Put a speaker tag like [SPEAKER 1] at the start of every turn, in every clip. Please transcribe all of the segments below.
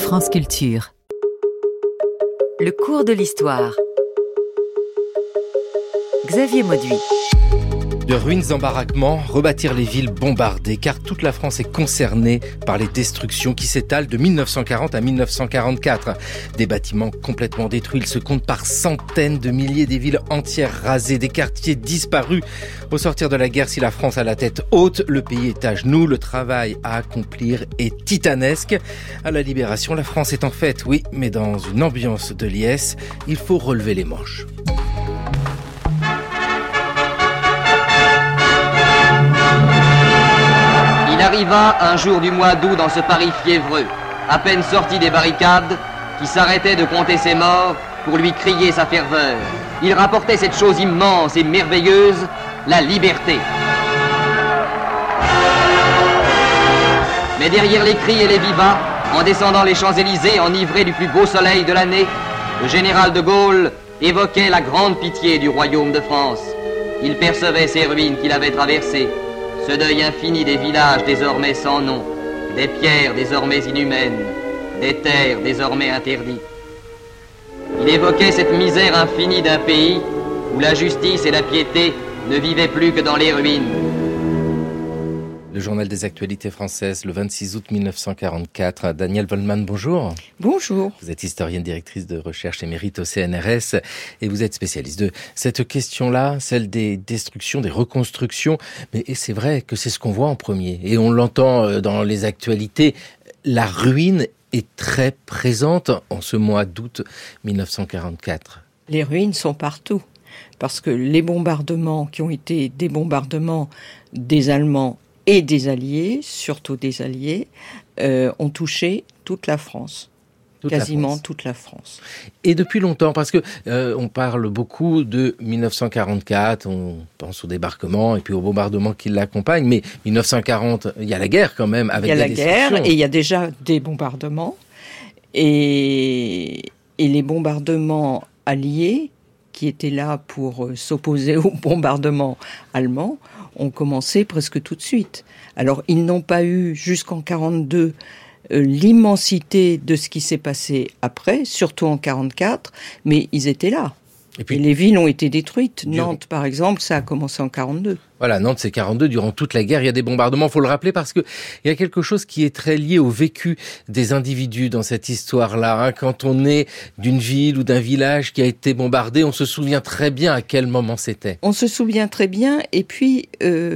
[SPEAKER 1] France Culture. Le cours de l'histoire. Xavier Mauduit.
[SPEAKER 2] De ruines en baraquements, rebâtir les villes bombardées, car toute la France est concernée par les destructions qui s'étalent de 1940 à 1944. Des bâtiments complètement détruits, il se compte par centaines de milliers, des villes entières rasées, des quartiers disparus. Au sortir de la guerre, si la France a la tête haute, le pays est à genoux, le travail à accomplir est titanesque. À la Libération, la France est en fête, oui, mais dans une ambiance de liesse, il faut relever les manches.
[SPEAKER 3] Il arriva un jour du mois d'août dans ce Paris fiévreux, à peine sorti des barricades, qui s'arrêtait de compter ses morts pour lui crier sa ferveur. Il rapportait cette chose immense et merveilleuse, la liberté. Mais derrière les cris et les vivats, en descendant les Champs-Élysées, enivré du plus beau soleil de l'année, le général de Gaulle évoquait la grande pitié du royaume de France. Il percevait ces ruines qu'il avait traversées, ce deuil infini des villages désormais sans nom, des pierres désormais inhumaines, des terres désormais interdites. Il évoquait cette misère infinie d'un pays où la justice et la piété ne vivaient plus que dans les ruines.
[SPEAKER 2] Le journal des actualités françaises, le 26 août 1944. Danielle Vollmann, bonjour.
[SPEAKER 4] Bonjour.
[SPEAKER 2] Vous êtes historienne directrice de recherche émérite au CNRS et vous êtes spécialiste de cette question-là, celle des destructions, des reconstructions. Mais c'est vrai que c'est ce qu'on voit en premier et on l'entend dans les actualités. La ruine est très présente en ce mois d'août 1944.
[SPEAKER 4] Les ruines sont partout parce que les bombardements qui ont été des bombardements des Allemands et des Alliés, surtout des Alliés, ont touché toute la France. Quasiment toute la France.
[SPEAKER 2] Et depuis longtemps, parce que on parle beaucoup de 1944, on pense au débarquement et puis au bombardement qui l'accompagne, mais 1940, il y a la guerre quand même avec des destructions. Il y a la guerre
[SPEAKER 4] et il y a déjà des bombardements. Et les bombardements alliés, qui étaient là pour s'opposer aux bombardements allemands, ont commencé presque tout de suite. Alors, ils n'ont pas eu, jusqu'en 1942, l'immensité de ce qui s'est passé après, surtout en 1944, mais ils étaient là. Et puis, les villes ont été détruites. Nantes, par exemple, ça a commencé en 1942.
[SPEAKER 2] Voilà, Nantes, c'est 42. Durant toute la guerre, il y a des bombardements. Faut le rappeler parce que il y a quelque chose qui est très lié au vécu des individus dans cette histoire-là. Quand on est d'une ville ou d'un village qui a été bombardé, on se souvient très bien à quel moment c'était.
[SPEAKER 4] On se souvient très bien. Et puis,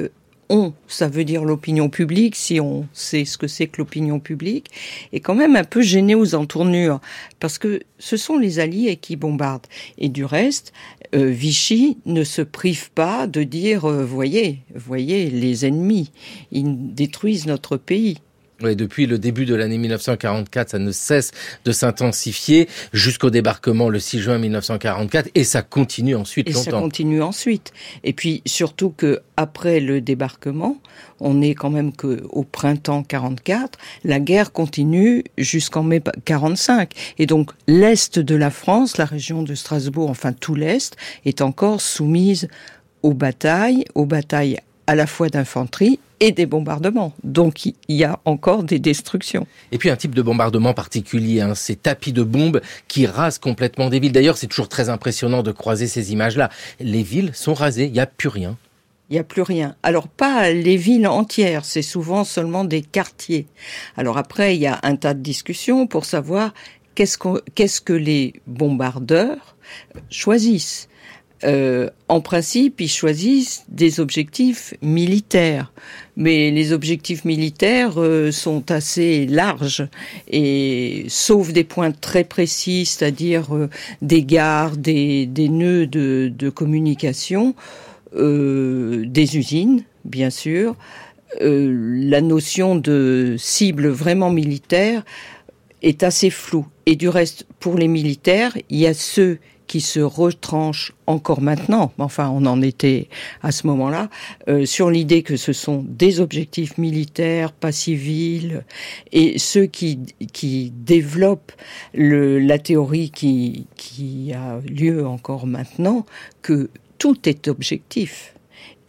[SPEAKER 4] ça veut dire l'opinion publique, si on sait ce que c'est que l'opinion publique, est quand même un peu gênée aux entournures, parce que ce sont les Alliés qui bombardent. Et du reste, Vichy ne se prive pas de dire, voyez, les ennemis, ils détruisent notre pays.
[SPEAKER 2] Oui, depuis le début de l'année 1944, ça ne cesse de s'intensifier jusqu'au débarquement le 6 juin 1944 et ça continue ensuite longtemps.
[SPEAKER 4] Et ça continue ensuite. Et puis surtout que après le débarquement, on est quand même que au printemps 44, la guerre continue jusqu'en mai 45. Et donc l'est de la France, la région de Strasbourg, enfin tout l'est, est encore soumise aux batailles à la fois d'infanterie et des bombardements. Donc, il y a encore des destructions.
[SPEAKER 2] Et puis, un type de bombardement particulier, ces tapis de bombes qui rasent complètement des villes. D'ailleurs, c'est toujours très impressionnant de croiser ces images-là. Les villes sont rasées, il n'y a plus rien.
[SPEAKER 4] Il n'y a plus rien. Alors, pas les villes entières, c'est souvent seulement des quartiers. Alors après, il y a un tas de discussions pour savoir qu'est-ce que les bombardeurs choisissent. En principe, ils choisissent des objectifs militaires. Mais les objectifs militaires sont assez larges et sauf des points très précis, c'est-à-dire des gares, des nœuds de communication, des usines, bien sûr, la notion de cible vraiment militaire est assez floue. Et du reste, pour les militaires, il y a ceux qui se retranchent encore maintenant, enfin on en était à ce moment-là, sur l'idée que ce sont des objectifs militaires, pas civils, et ceux qui développent la théorie qui a lieu encore maintenant, que tout est objectif.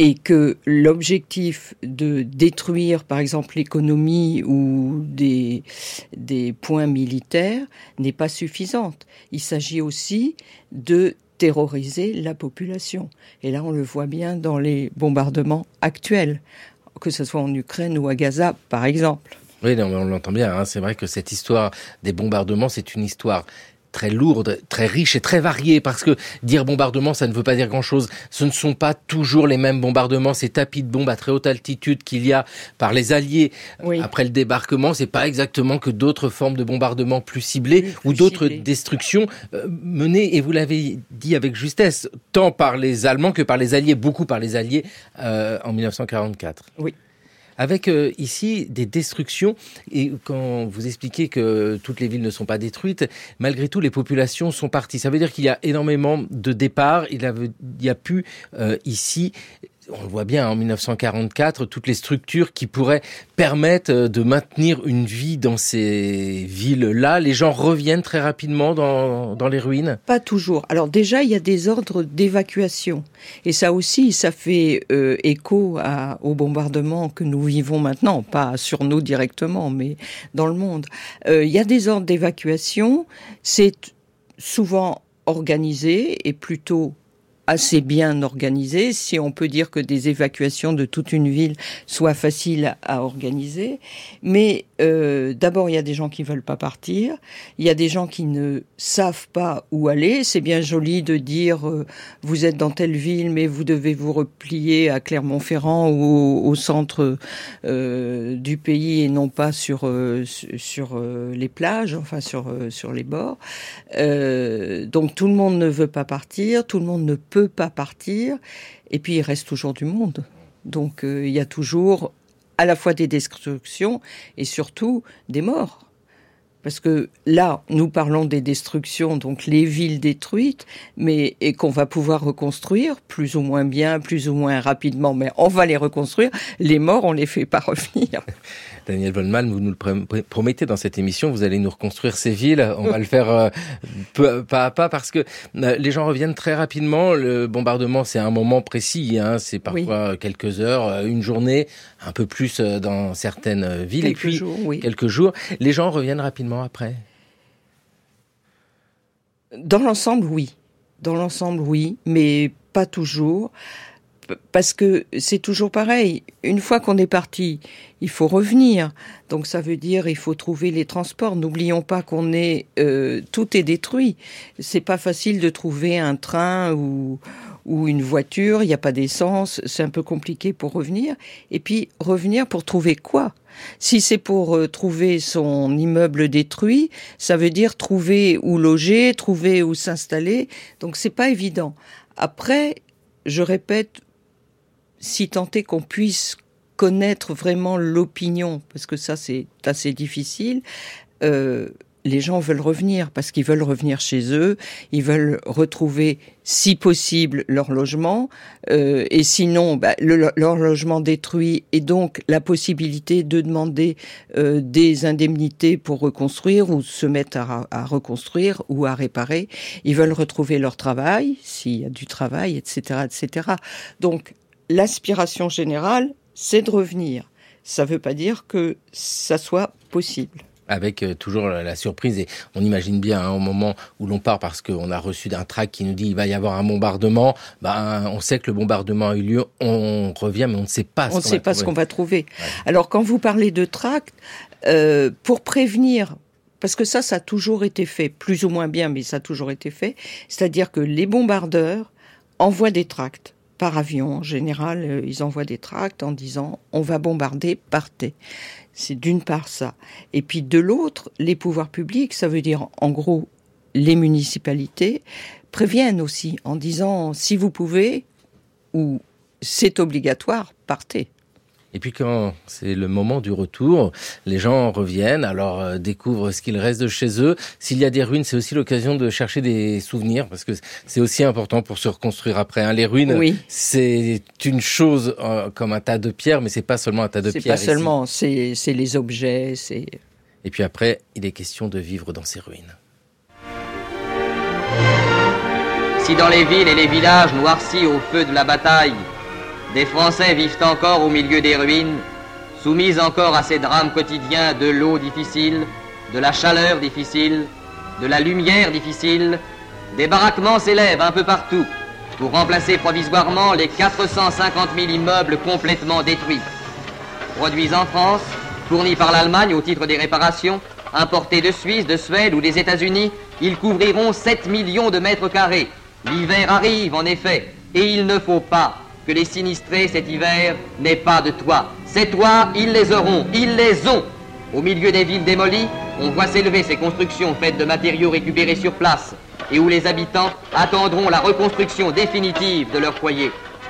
[SPEAKER 4] et que l'objectif de détruire, par exemple, l'économie ou des points militaires n'est pas suffisante. Il s'agit aussi de terroriser la population. Et là, on le voit bien dans les bombardements actuels, que ce soit en Ukraine ou à Gaza, par exemple.
[SPEAKER 2] Oui, on l'entend bien, hein. C'est vrai que cette histoire des bombardements, c'est une histoire très lourde, très riche et très variée, parce que dire bombardement, ça ne veut pas dire grand-chose. Ce ne sont pas toujours les mêmes bombardements, ces tapis de bombes à très haute altitude qu'il y a par les Alliés après le débarquement. C'est pas exactement que d'autres formes de bombardements plus ciblés ou d'autres destructions menées, et vous l'avez dit avec justesse, tant par les Allemands que par les Alliés, beaucoup par les Alliés en 1944.
[SPEAKER 4] Oui.
[SPEAKER 2] Avec ici des destructions, et quand vous expliquez que toutes les villes ne sont pas détruites, malgré tout les populations sont parties. Ça veut dire qu'il y a énormément de départs. Il y a pu ici, on le voit bien en 1944, toutes les structures qui pourraient permettre de maintenir une vie dans ces villes-là. Les gens reviennent très rapidement dans les ruines?
[SPEAKER 4] Pas toujours. Alors déjà, il y a des ordres d'évacuation. Et ça aussi, ça fait écho aux bombardements que nous vivons maintenant. Pas sur nous directement, mais dans le monde. Il y a des ordres d'évacuation. C'est souvent organisé et plutôt assez bien organisé, si on peut dire que des évacuations de toute une ville soient faciles à organiser. Mais d'abord, il y a des gens qui veulent pas partir. Il y a des gens qui ne savent pas où aller. C'est bien joli de dire vous êtes dans telle ville, mais vous devez vous replier à Clermont-Ferrand ou au centre du pays et non pas sur les plages, enfin sur les bords. Donc tout le monde ne veut pas partir, tout le monde ne peut pas partir, et puis il reste toujours du monde. Donc il y a toujours à la fois des destructions et surtout des morts. Parce que là, nous parlons des destructions, donc les villes détruites, et qu'on va pouvoir reconstruire, plus ou moins bien, plus ou moins rapidement, mais on va les reconstruire. Les morts, on les fait pas revenir.
[SPEAKER 2] Danièle Vollmann, vous nous le promettez dans cette émission, vous allez nous reconstruire ces villes. On va le faire pas à pas, parce que les gens reviennent très rapidement. Le bombardement, c'est un moment précis, hein. C'est parfois quelques heures, une journée, un peu plus dans certaines villes. Quelques jours. Les gens reviennent rapidement après.
[SPEAKER 4] Dans l'ensemble, oui, mais pas toujours. Parce que c'est toujours pareil. Une fois qu'on est parti, il faut revenir. Donc ça veut dire il faut trouver les transports. N'oublions pas qu'on est tout est détruit. C'est pas facile de trouver un train ou une voiture. Il n'y a pas d'essence. C'est un peu compliqué pour revenir. Et puis revenir pour trouver quoi? Si c'est pour trouver son immeuble détruit, ça veut dire trouver où loger, trouver où s'installer. Donc c'est pas évident. Après, je répète, si tant est qu'on puisse connaître vraiment l'opinion, parce que ça c'est assez difficile, les gens veulent revenir, parce qu'ils veulent revenir chez eux, ils veulent retrouver, si possible, leur logement, et sinon, leur logement détruit, et donc la possibilité de demander des indemnités pour reconstruire, ou se mettre à reconstruire, ou à réparer. Ils veulent retrouver leur travail, s'il y a du travail, etc., etc. Donc, l'aspiration générale, c'est de revenir. Ça ne veut pas dire que ça soit possible.
[SPEAKER 2] Avec toujours la surprise, et on imagine bien au moment où l'on part, parce qu'on a reçu d'un tract qui nous dit il va y avoir un bombardement, on sait que le bombardement a eu lieu, on revient, mais on ne sait pas ce qu'on va trouver. Ouais.
[SPEAKER 4] Alors quand vous parlez de tract, pour prévenir, parce que ça a toujours été fait, plus ou moins bien, mais ça a toujours été fait, c'est-à-dire que les bombardeurs envoient des tracts. Par avion, en général, ils envoient des tracts en disant « on va bombarder, partez ». C'est d'une part ça. Et puis de l'autre, les pouvoirs publics, ça veut dire en gros les municipalités, préviennent aussi en disant « si vous pouvez » ou « c'est obligatoire, partez ».
[SPEAKER 2] Et puis quand c'est le moment du retour, les gens reviennent, alors découvrent ce qu'il reste de chez eux. S'il y a des ruines, c'est aussi l'occasion de chercher des souvenirs, parce que c'est aussi important pour se reconstruire après. Hein. Les ruines, c'est une chose comme un tas de pierres, mais c'est pas seulement un tas de pierres.
[SPEAKER 4] C'est pas seulement, c'est les objets, c'est...
[SPEAKER 2] Et puis après, il est question de vivre dans ces ruines.
[SPEAKER 3] Si dans les villes et les villages noircis au feu de la bataille, des Français vivent encore au milieu des ruines, soumis encore à ces drames quotidiens de l'eau difficile, de la chaleur difficile, de la lumière difficile. Des baraquements s'élèvent un peu partout pour remplacer provisoirement les 450 000 immeubles complètement détruits. Produits en France, fournis par l'Allemagne au titre des réparations, importés de Suisse, de Suède ou des États-Unis, ils couvriront 7 millions de mètres carrés. L'hiver arrive en effet, et il ne faut pas que les sinistrés cet hiver n'aient pas de toit. Ces toits, ils les auront, ils les ont. Au milieu des villes démolies, on voit s'élever ces constructions faites de matériaux récupérés sur place et où les habitants attendront la reconstruction définitive de leur foyer.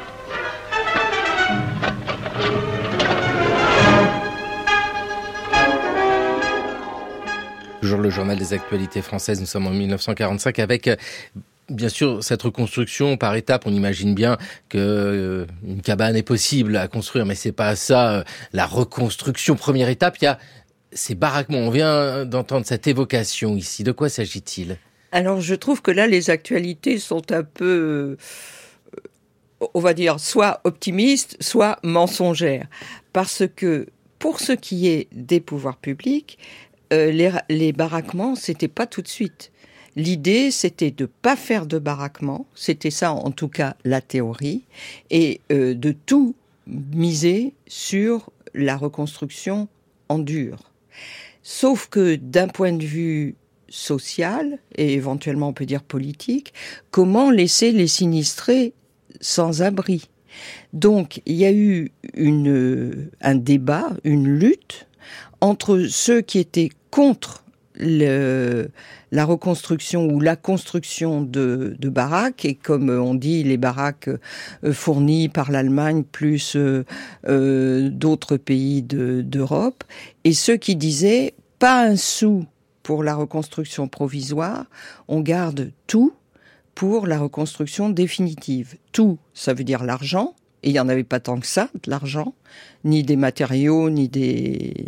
[SPEAKER 2] Toujours le journal des actualités françaises, nous sommes en 1945 avec bien sûr cette reconstruction par étapes. On imagine bien que une cabane est possible à construire, mais c'est pas ça la reconstruction. Première étape, il y a ces baraquements. On vient d'entendre cette évocation ici. De quoi s'agit-il ?
[SPEAKER 4] Alors je trouve que là les actualités sont un peu, on va dire, soit optimistes, soit mensongères. Parce que pour ce qui est des pouvoirs publics, les baraquements, c'était pas tout de suite. L'idée, c'était de pas faire de baraquements, c'était ça en tout cas la théorie, et de tout miser sur la reconstruction en dur. Sauf que d'un point de vue social, et éventuellement on peut dire politique, comment laisser les sinistrés sans abri ? Donc il y a eu un débat, une lutte entre ceux qui étaient contre la reconstruction ou la construction de baraques, et comme on dit, les baraques fournies par l'Allemagne plus d'autres pays d'Europe, et ceux qui disaient pas un sou pour la reconstruction provisoire, on garde tout pour la reconstruction définitive. Tout, ça veut dire l'argent, et il n'y en avait pas tant que ça, de l'argent, ni des matériaux, ni des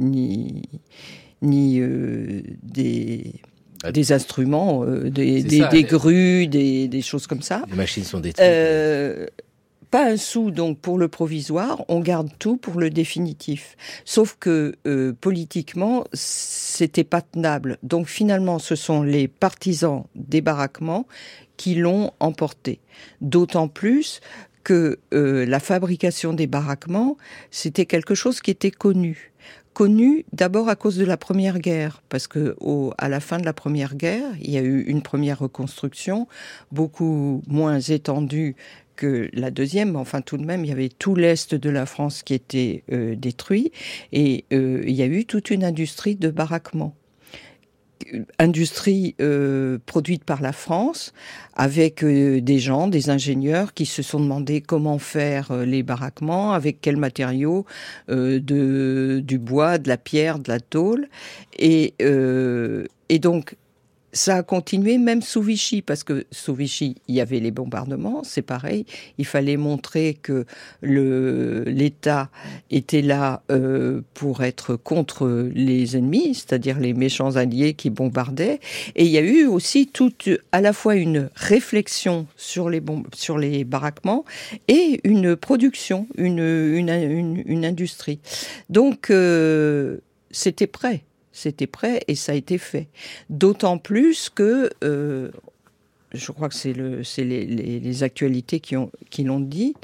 [SPEAKER 4] instruments, des grues, des choses comme ça.
[SPEAKER 2] Les machines sont détruites.
[SPEAKER 4] Pas un sou donc pour le provisoire, on garde tout pour le définitif. Sauf que politiquement, c'était pas tenable. Donc finalement, ce sont les partisans des baraquements qui l'ont emporté. D'autant plus que la fabrication des baraquements, c'était quelque chose qui était connu. Connu d'abord à cause de la Première Guerre, parce que à la fin de la Première Guerre, il y a eu une première reconstruction, beaucoup moins étendue que la deuxième, mais enfin tout de même, il y avait tout l'est de la France qui était détruit, et il y a eu toute une industrie de baraquements. Industrie produite par la France, avec des gens, des ingénieurs qui se sont demandé comment faire les baraquements, avec quels matériaux, du bois, de la pierre, de la tôle, et donc ça a continué même sous Vichy, parce que sous Vichy, il y avait les bombardements, c'est pareil. Il fallait montrer que l'État était là pour être contre les ennemis, c'est-à-dire les méchants alliés qui bombardaient. Et il y a eu aussi à la fois une réflexion sur les baraquements et une production, une industrie. Donc, c'était prêt. C'était prêt et ça a été fait. D'autant plus que, je crois que c'est les actualités qui l'ont dit,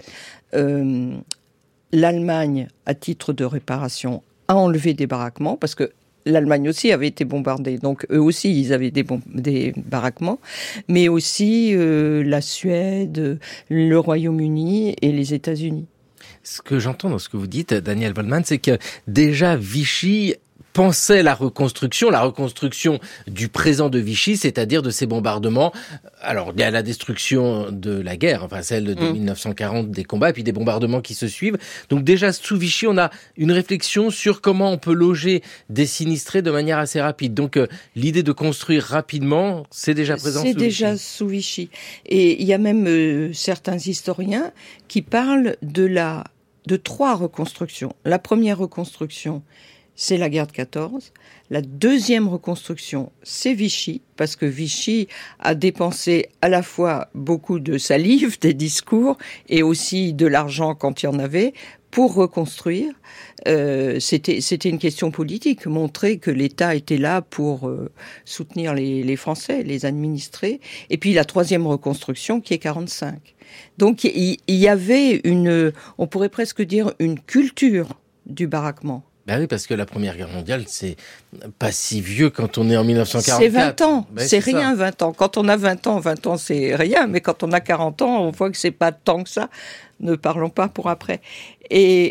[SPEAKER 4] l'Allemagne, à titre de réparation, a enlevé des baraquements, parce que l'Allemagne aussi avait été bombardée, donc eux aussi ils avaient des baraquements, mais aussi la Suède, le Royaume-Uni et les États-Unis.
[SPEAKER 2] Ce que j'entends dans ce que vous dites, Daniel Waldman, c'est que déjà Vichy pensait la reconstruction du présent de Vichy, c'est-à-dire de ces bombardements. Alors, il y a la destruction de la guerre, enfin celle de 1940 des combats, et puis des bombardements qui se suivent. Donc déjà, sous Vichy, on a une réflexion sur comment on peut loger des sinistrés de manière assez rapide. Donc, l'idée de construire rapidement, c'est déjà présent sous Vichy. C'est déjà
[SPEAKER 4] sous Vichy. Et il y a même certains historiens qui parlent de 3 reconstructions. La première reconstruction, c'est la guerre de 14. La deuxième reconstruction, c'est Vichy, parce que Vichy a dépensé à la fois beaucoup de salive, des discours, et aussi de l'argent quand il y en avait, pour reconstruire. C'était une question politique, montrer que l'État était là pour soutenir les Français, les administrer. Et puis la troisième reconstruction qui est 45. Donc il y avait on pourrait presque dire une culture du baraquement.
[SPEAKER 2] Ben oui, parce que la Première Guerre mondiale, c'est pas si vieux quand on est en 1944.
[SPEAKER 4] C'est 20 ans, c'est rien
[SPEAKER 2] ça.
[SPEAKER 4] 20 ans. Quand on a 20 ans c'est rien, mais quand on a 40 ans, on voit que c'est pas tant que ça. Ne parlons pas pour après. Et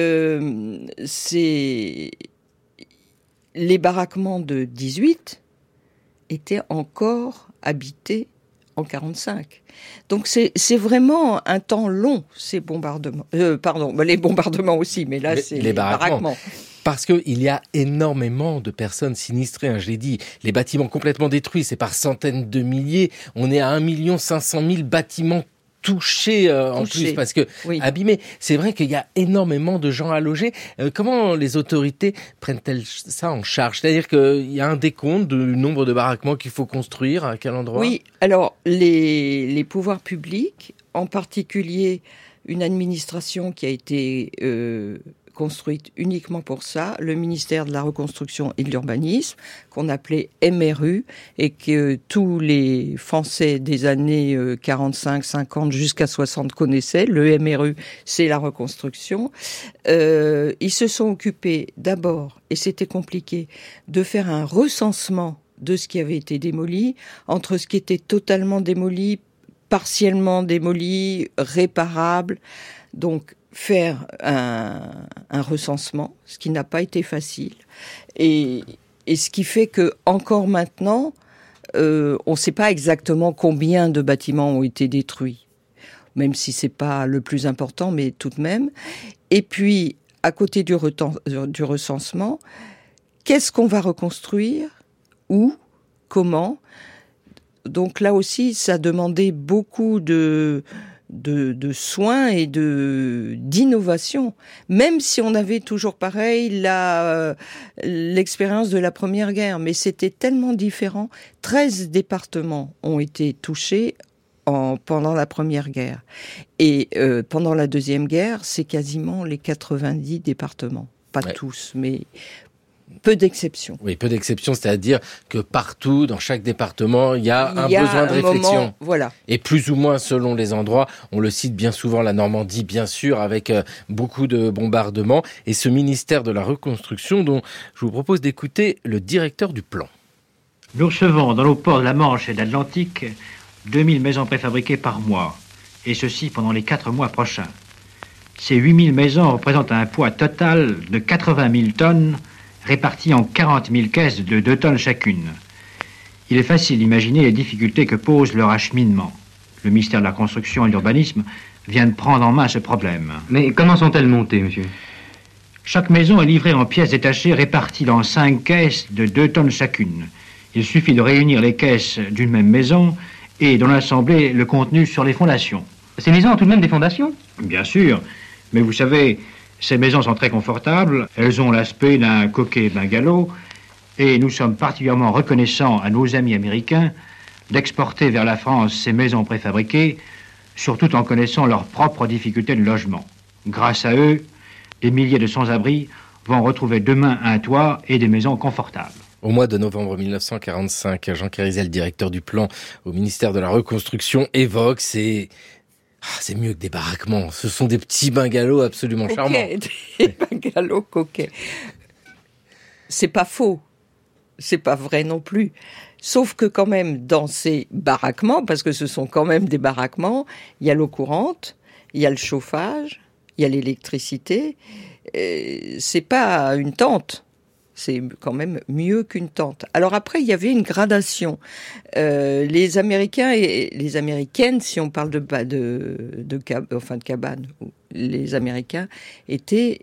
[SPEAKER 4] les baraquements de 18 étaient encore habités en 45. Donc c'est vraiment un temps long, ces bombardements. Les bombardements aussi, mais là c'est les baraquements.
[SPEAKER 2] Parce qu'il y a énormément de personnes sinistrées, je l'ai dit. Les bâtiments complètement détruits, c'est par centaines de milliers. On est à 1 500 000 bâtiments touchés en plus, parce que abîmés. C'est vrai qu'il y a énormément de gens à loger. Comment les autorités prennent-elles ça en charge? C'est-à-dire qu'il y a un décompte du nombre de baraquements qu'il faut construire, à quel endroit?
[SPEAKER 4] Oui, alors les pouvoirs publics, en particulier une administration qui a été construite uniquement pour ça, le ministère de la Reconstruction et de l'Urbanisme, qu'on appelait MRU, et que tous les Français des années 45, 50 jusqu'à 60 connaissaient. Le MRU, c'est la reconstruction. Ils se sont occupés d'abord, et c'était compliqué, de faire un recensement de ce qui avait été démoli, entre ce qui était totalement démoli, partiellement démoli, réparable. Donc, faire un recensement, ce qui n'a pas été facile. Et ce qui fait que encore maintenant, on ne sait pas exactement combien de bâtiments ont été détruits, même si c'est pas le plus important, mais tout de même. Et puis, à côté du recensement, qu'est-ce qu'on va reconstruire? Où? Comment? Donc là aussi, ça demandait beaucoup de soins et d'innovation, même si on avait toujours pareil l'expérience de la Première Guerre, mais c'était tellement différent. 13 départements ont été touchés pendant la Première Guerre, et pendant la Deuxième Guerre, c'est quasiment les 90 départements, pas tous, mais peu d'exceptions.
[SPEAKER 2] Oui, peu d'exceptions, c'est-à-dire que partout, dans chaque département, il y a un besoin de réflexion.
[SPEAKER 4] Moment, voilà.
[SPEAKER 2] Et plus ou moins selon les endroits. On le cite bien souvent, la Normandie, bien sûr, avec beaucoup de bombardements. Et ce ministère de la Reconstruction, dont je vous propose d'écouter le directeur du plan.
[SPEAKER 5] Nous recevons dans nos ports de la Manche et de l'Atlantique 2000 maisons préfabriquées par mois. Et ceci pendant les 4 mois prochains. Ces 8000 maisons représentent un poids total de 80 000 tonnes, répartis en 40 000 caisses de 2 tonnes chacune. Il est facile d'imaginer les difficultés que pose leur acheminement. Le ministère de la Construction et de l'Urbanisme vient de prendre en main ce problème.
[SPEAKER 6] Mais comment sont-elles montées, monsieur?
[SPEAKER 5] Chaque maison est livrée en pièces détachées réparties dans 5 caisses de 2 tonnes chacune. Il suffit de réunir les caisses d'une même maison et d'en assembler le contenu sur les fondations.
[SPEAKER 6] Ces maisons ont tout de même des fondations?
[SPEAKER 5] Bien sûr, mais vous savez, ces maisons sont très confortables, elles ont l'aspect d'un coquet bungalow, et nous sommes particulièrement reconnaissants à nos amis américains d'exporter vers la France ces maisons préfabriquées, surtout en connaissant leurs propres difficultés de logement. Grâce à eux, des milliers de sans-abri vont retrouver demain un toit et des maisons confortables.
[SPEAKER 2] Au mois de novembre 1945, Jean Kérisel, directeur du plan au ministère de la Reconstruction, évoque c'est mieux que des baraquements. Ce sont des petits bungalows absolument charmants.
[SPEAKER 4] Des bungalows coquets. C'est pas faux. C'est pas vrai non plus. Sauf que quand même, dans ces baraquements, parce que ce sont quand même des baraquements, il y a l'eau courante, il y a le chauffage, il y a l'électricité. C'est pas une tente. C'est quand même mieux qu'une tente. Alors après, il y avait une gradation. Les Américains et les Américaines, si on parle de cabane, les Américains étaient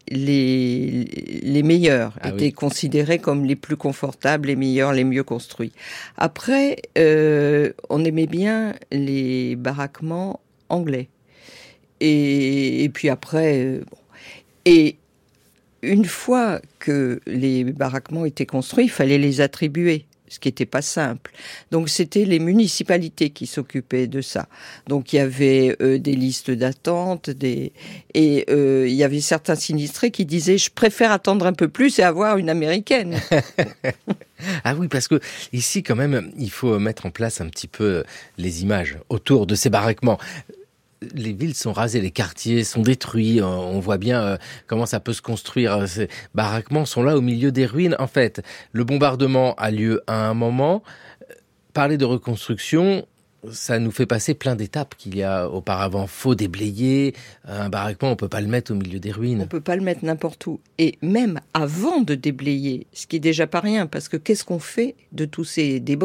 [SPEAKER 4] les meilleurs, étaient considérés comme les plus confortables, les meilleurs, les mieux construits. Après, on aimait bien les baraquements anglais. Et puis après, et une fois que les baraquements étaient construits, il fallait les attribuer, ce qui n'était pas simple. Donc c'était les municipalités qui s'occupaient de ça. Donc il y avait des listes d'attente, il y avait certains sinistrés qui disaient « je préfère attendre un peu plus et avoir une américaine ».
[SPEAKER 2] Ah oui, parce que ici quand même, il faut mettre en place un petit peu les images autour de ces baraquements. Les villes sont rasées, les quartiers sont détruits, on voit bien comment ça peut se construire. Ces baraquements sont là au milieu des ruines. En fait, le bombardement a lieu à un moment. Parler de reconstruction, ça nous fait passer plein d'étapes qu'il y a auparavant. Faut déblayer un baraquement, on peut pas le mettre au milieu des ruines.
[SPEAKER 4] On peut pas le mettre n'importe où. Et même avant de déblayer, ce qui est déjà pas rien, parce que qu'est-ce qu'on fait de tous ces débris ?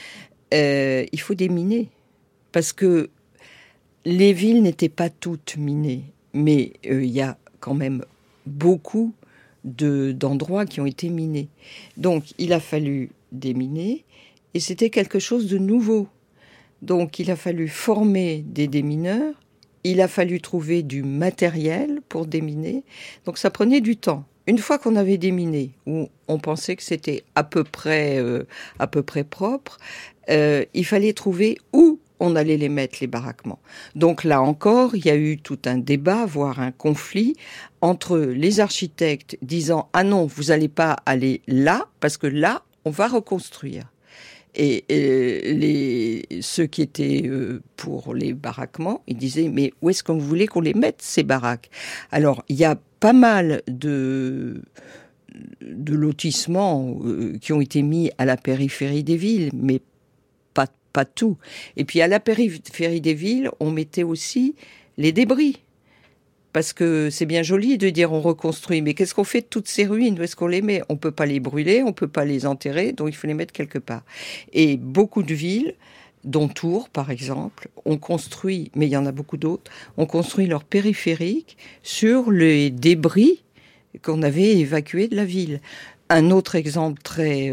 [SPEAKER 4] Il faut déminer. Parce que les villes n'étaient pas toutes minées, mais il y a quand même beaucoup d'endroits qui ont été minés. Donc, il a fallu déminer, et c'était quelque chose de nouveau. Donc, il a fallu former des démineurs, il a fallu trouver du matériel pour déminer, donc ça prenait du temps. Une fois qu'on avait déminé, où on pensait que c'était à peu près propre, il fallait trouver où on allait les mettre, les baraquements. Donc là encore, il y a eu tout un débat, voire un conflit, entre les architectes disant « Ah non, vous n'allez pas aller là, parce que là, on va reconstruire ». Et ceux qui étaient pour les baraquements, ils disaient « Mais où est-ce que vous voulez qu'on les mette, ces baraques ?» Alors, il y a pas mal de lotissements qui ont été mis à la périphérie des villes, mais pas tout. Et puis à la périphérie des villes, on mettait aussi les débris. Parce que c'est bien joli de dire on reconstruit, mais qu'est-ce qu'on fait de toutes ces ruines ? Où est-ce qu'on les met ? On peut pas les brûler, on peut pas les enterrer, donc il faut les mettre quelque part. Et beaucoup de villes, dont Tours par exemple, ont construit, mais il y en a beaucoup d'autres, ont construit leur périphérique sur les débris qu'on avait évacués de la ville. Un autre exemple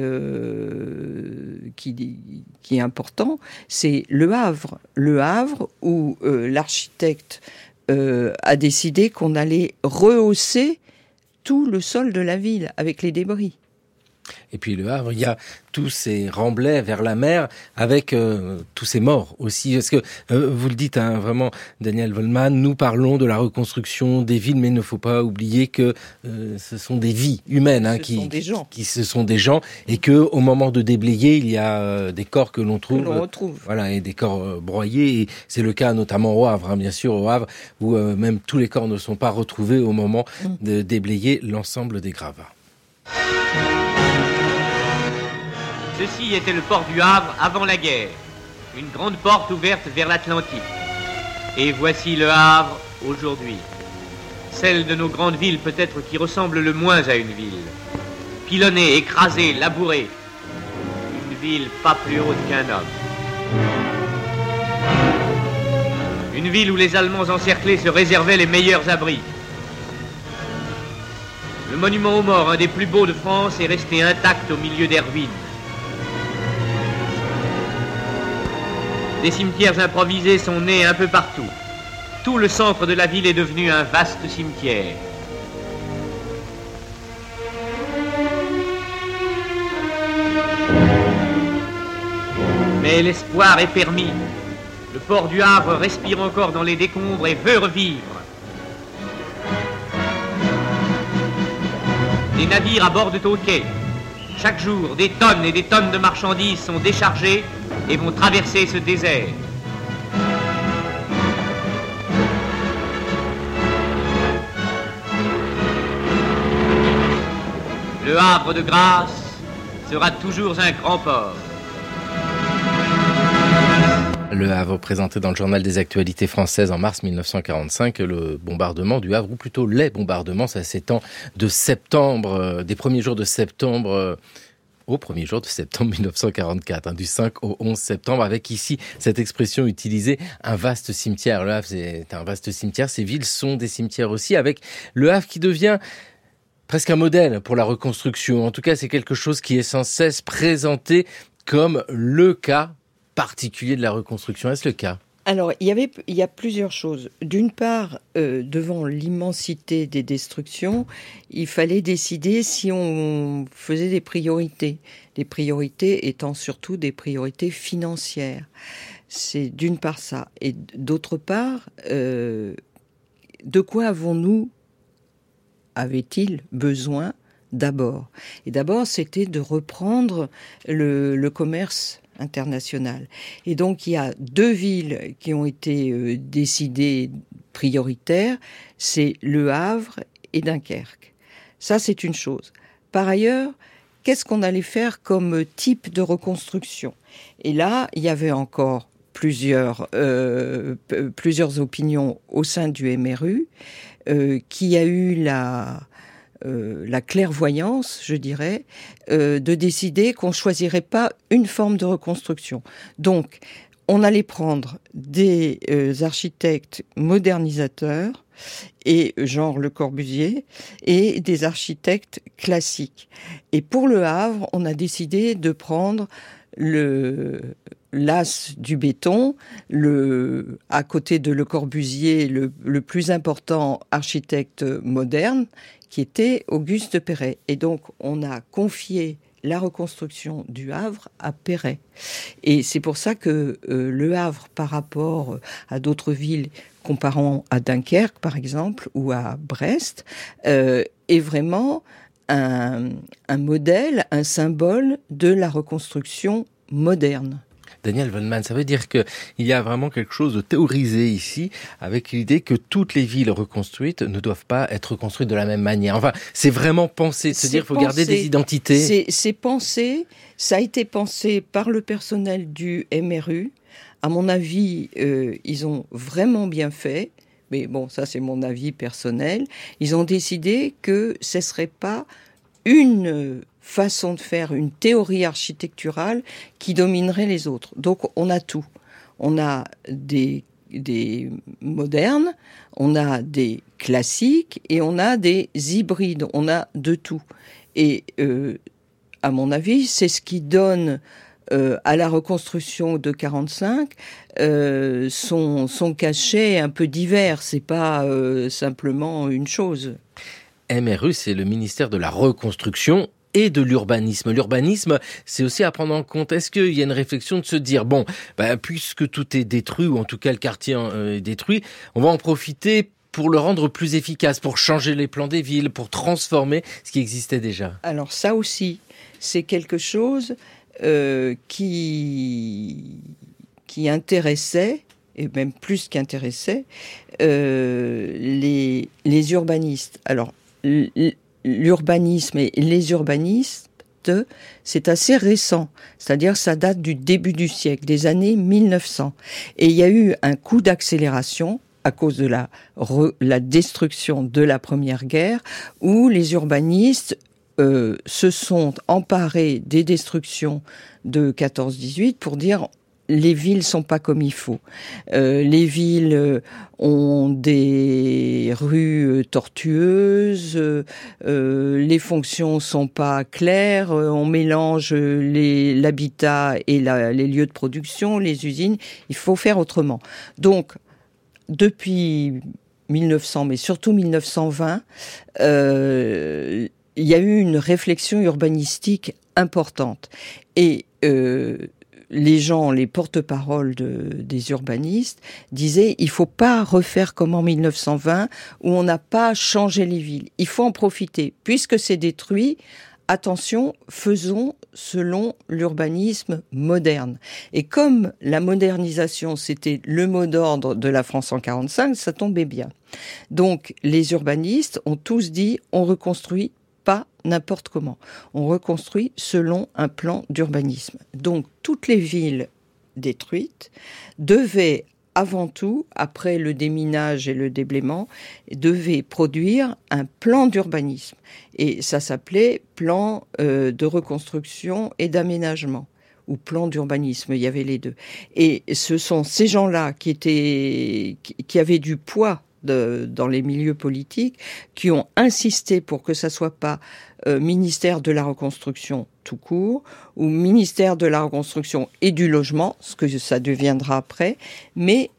[SPEAKER 4] qui est important, c'est Le Havre. Le Havre, où l'architecte a décidé qu'on allait rehausser tout le sol de la ville avec les débris.
[SPEAKER 2] Et puis Le Havre, il y a tous ces remblais vers la mer avec tous ces morts aussi. Parce que vous le dites, hein, vraiment, Daniel Wollmann, nous parlons de la reconstruction des villes, mais il ne faut pas oublier que ce sont des vies humaines, hein, ce sont des gens, et que au moment de déblayer, il y a des corps que l'on retrouve, voilà, et des corps broyés. Et c'est le cas notamment au Havre, hein, bien sûr, au Havre, où même tous les corps ne sont pas retrouvés au moment de déblayer l'ensemble des gravats.
[SPEAKER 7] Ceci était le port du Havre avant la guerre, une grande porte ouverte vers l'Atlantique. Et voici le Havre aujourd'hui, celle de nos grandes villes peut-être qui ressemble le moins à une ville. Pilonnée, écrasée, labourée, une ville pas plus haute qu'un homme. Une ville où les Allemands encerclés se réservaient les meilleurs abris. Le monument aux morts, un des plus beaux de France, est resté intact au milieu des ruines. Des cimetières improvisés sont nés un peu partout. Tout le centre de la ville est devenu un vaste cimetière. Mais l'espoir est permis. Le port du Havre respire encore dans les décombres et veut revivre. Des navires abordent au quai. Chaque jour, des tonnes et des tonnes de marchandises sont déchargées et vont traverser ce désert. Le Havre de Grâce sera toujours un grand port.
[SPEAKER 2] Le Havre présenté dans le journal des actualités françaises en mars 1945, le bombardement du Havre, ou plutôt les bombardements, ça s'étend de septembre, des premiers jours de septembre au premier jour de septembre 1944, du 5 au 11 septembre, avec ici cette expression utilisée, un vaste cimetière. Le Havre, c'est un vaste cimetière, ces villes sont des cimetières aussi, avec le Havre qui devient presque un modèle pour la reconstruction. En tout cas, c'est quelque chose qui est sans cesse présenté comme le cas particulier de la reconstruction. Est-ce le cas ?
[SPEAKER 4] Alors, il y a plusieurs choses. D'une part, devant l'immensité des destructions, il fallait décider si on faisait des priorités. Les priorités étant surtout des priorités financières. C'est d'une part ça. Et d'autre part, de quoi avait-il besoin d'abord? Et d'abord, c'était de reprendre le commerce international. Et donc, il y a 2 villes qui ont été décidées prioritaires, c'est Le Havre et Dunkerque. Ça, c'est une chose. Par ailleurs, qu'est-ce qu'on allait faire comme type de reconstruction? Et là, il y avait encore plusieurs opinions au sein du MRU, qui a eu la clairvoyance, je dirais, de décider qu'on choisirait pas une forme de reconstruction. Donc, on allait prendre des architectes modernisateurs, et genre Le Corbusier, et des architectes classiques. Et pour Le Havre, on a décidé de prendre l'as du béton, à côté de Le Corbusier, le plus important architecte moderne, qui était Auguste Perret. Et donc, on a confié la reconstruction du Havre à Perret. Et c'est pour ça que Le Havre, par rapport à d'autres villes, comparant à Dunkerque, par exemple, ou à Brest, est vraiment un modèle, un symbole de la reconstruction moderne.
[SPEAKER 2] Daniel Waldman, ça veut dire qu'il y a vraiment quelque chose de théorisé ici, avec l'idée que toutes les villes reconstruites ne doivent pas être reconstruites de la même manière. Enfin, c'est vraiment pensé, de se dire qu'il faut garder des identités.
[SPEAKER 4] C'est pensé, ça a été pensé par le personnel du MRU. À mon avis, ils ont vraiment bien fait. Mais bon, ça c'est mon avis personnel. Ils ont décidé que ce serait pas une façon de faire, une théorie architecturale qui dominerait les autres. Donc on a tout. On a des modernes, on a des classiques et on a des hybrides. On a de tout. Et à mon avis, c'est ce qui donne à la reconstruction de 45 son cachet un peu divers. C'est pas simplement une chose.
[SPEAKER 2] MRU, c'est le ministère de la Reconstruction et de l'urbanisme. L'urbanisme, c'est aussi à prendre en compte. Est-ce qu'il y a une réflexion de se dire, puisque tout est détruit, ou en tout cas le quartier est détruit, on va en profiter pour le rendre plus efficace, pour changer les plans des villes, pour transformer ce qui existait déjà? Alors
[SPEAKER 4] ça aussi, c'est quelque chose qui intéressait, et même plus qu'intéressait, les urbanistes. Alors, l'urbanisme et les urbanistes, c'est assez récent. C'est-à-dire, ça date du début du siècle, des années 1900. Et il y a eu un coup d'accélération à cause de la destruction de la Première Guerre, où les urbanistes se sont emparés des destructions de 14-18 pour dire les villes sont pas comme il faut. Les villes ont des rues tortueuses, les fonctions sont pas claires, on mélange l'habitat et les lieux de production, les usines. Il faut faire autrement. Donc, depuis 1900, mais surtout 1920, il y a eu une réflexion urbanistique importante. Et les gens, les porte-paroles des urbanistes disaient il faut pas refaire comme en 1920 où on n'a pas changé les villes. Il faut en profiter. Puisque c'est détruit, attention, faisons selon l'urbanisme moderne. Et comme la modernisation, c'était le mot d'ordre de la France en 45, ça tombait bien. Donc, les urbanistes ont tous dit on reconstruit pas n'importe comment. On reconstruit selon un plan d'urbanisme. Donc, toutes les villes détruites devaient, avant tout, après le déminage et le déblaiement, devaient produire un plan d'urbanisme. Et ça s'appelait plan de reconstruction et d'aménagement, ou plan d'urbanisme, il y avait les deux. Et ce sont ces gens-là qui avaient du poids dans les milieux politiques, qui ont insisté pour que ça soit pas ministère de la reconstruction tout court, ou ministère de la reconstruction et du logement, ce que ça deviendra après, mais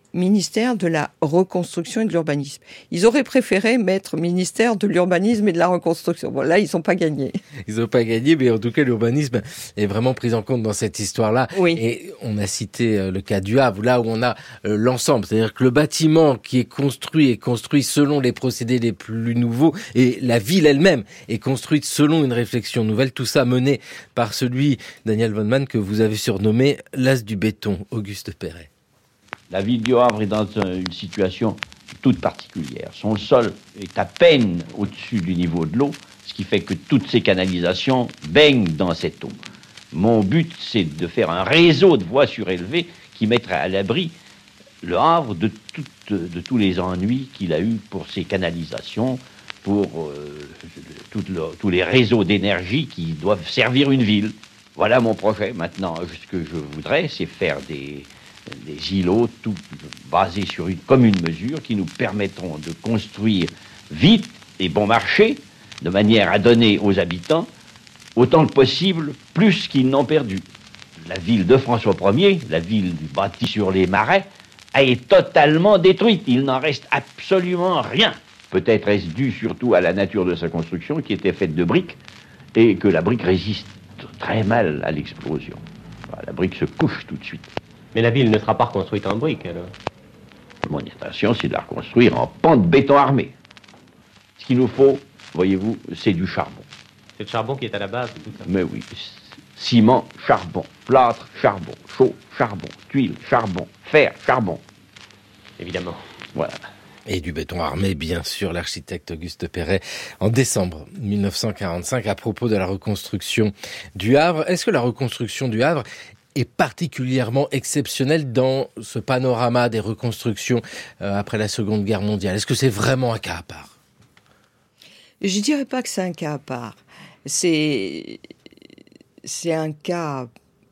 [SPEAKER 4] ministère de la reconstruction et de l'urbanisme. Ils auraient préféré mettre ministère de l'urbanisme et de la reconstruction. Bon, là, ils n'ont pas gagné.
[SPEAKER 2] Ils n'ont pas gagné, mais en tout cas, l'urbanisme est vraiment pris en compte dans cette histoire-là.
[SPEAKER 4] Oui.
[SPEAKER 2] Et on a cité le cas du Havre, là où on a l'ensemble. C'est-à-dire que le bâtiment qui est construit selon les procédés les plus nouveaux, et la ville elle-même est construite selon une réflexion nouvelle. Tout ça mené par celui, Daniel Vonman, que vous avez surnommé l'as du béton, Auguste Perret.
[SPEAKER 8] La ville du Havre est dans une situation toute particulière. Son sol est à peine au-dessus du niveau de l'eau, ce qui fait que toutes ces canalisations baignent dans cette eau. Mon but, c'est de faire un réseau de voies surélevées qui mettrait à l'abri le Havre de tous les ennuis qu'il a eu pour ses canalisations, pour tous les réseaux d'énergie qui doivent servir une ville. Voilà mon projet. Maintenant, ce que je voudrais, c'est faire des îlots tout basés sur une commune mesure qui nous permettront de construire vite et bon marché, de manière à donner aux habitants autant que possible plus qu'ils n'ont perdu. La ville de François Ier, la ville bâtie sur les marais, a été totalement détruite. Il n'en reste absolument rien. Peut-être est-ce dû surtout à la nature de sa construction qui était faite de briques et que la brique résiste très mal à l'explosion. La brique se couche tout de suite.
[SPEAKER 7] Mais la ville ne sera pas reconstruite en briques, alors?
[SPEAKER 8] Mon intention, c'est de la reconstruire en pan de béton armé. Ce qu'il nous faut, voyez-vous, c'est du charbon.
[SPEAKER 7] C'est le charbon qui est à la base de tout ça.
[SPEAKER 8] Mais oui, ciment, charbon, plâtre, charbon, chaux, charbon, tuile, charbon, fer, charbon.
[SPEAKER 7] Évidemment.
[SPEAKER 8] Voilà.
[SPEAKER 2] Et du béton armé, bien sûr, l'architecte Auguste Perret, en décembre 1945, à propos de la reconstruction du Havre. Est-ce que la reconstruction du Havre est particulièrement exceptionnelle dans ce panorama des reconstructions après la Seconde Guerre mondiale? Est-ce que c'est vraiment un cas à part?
[SPEAKER 4] Je dirais pas que c'est un cas à part. C'est un cas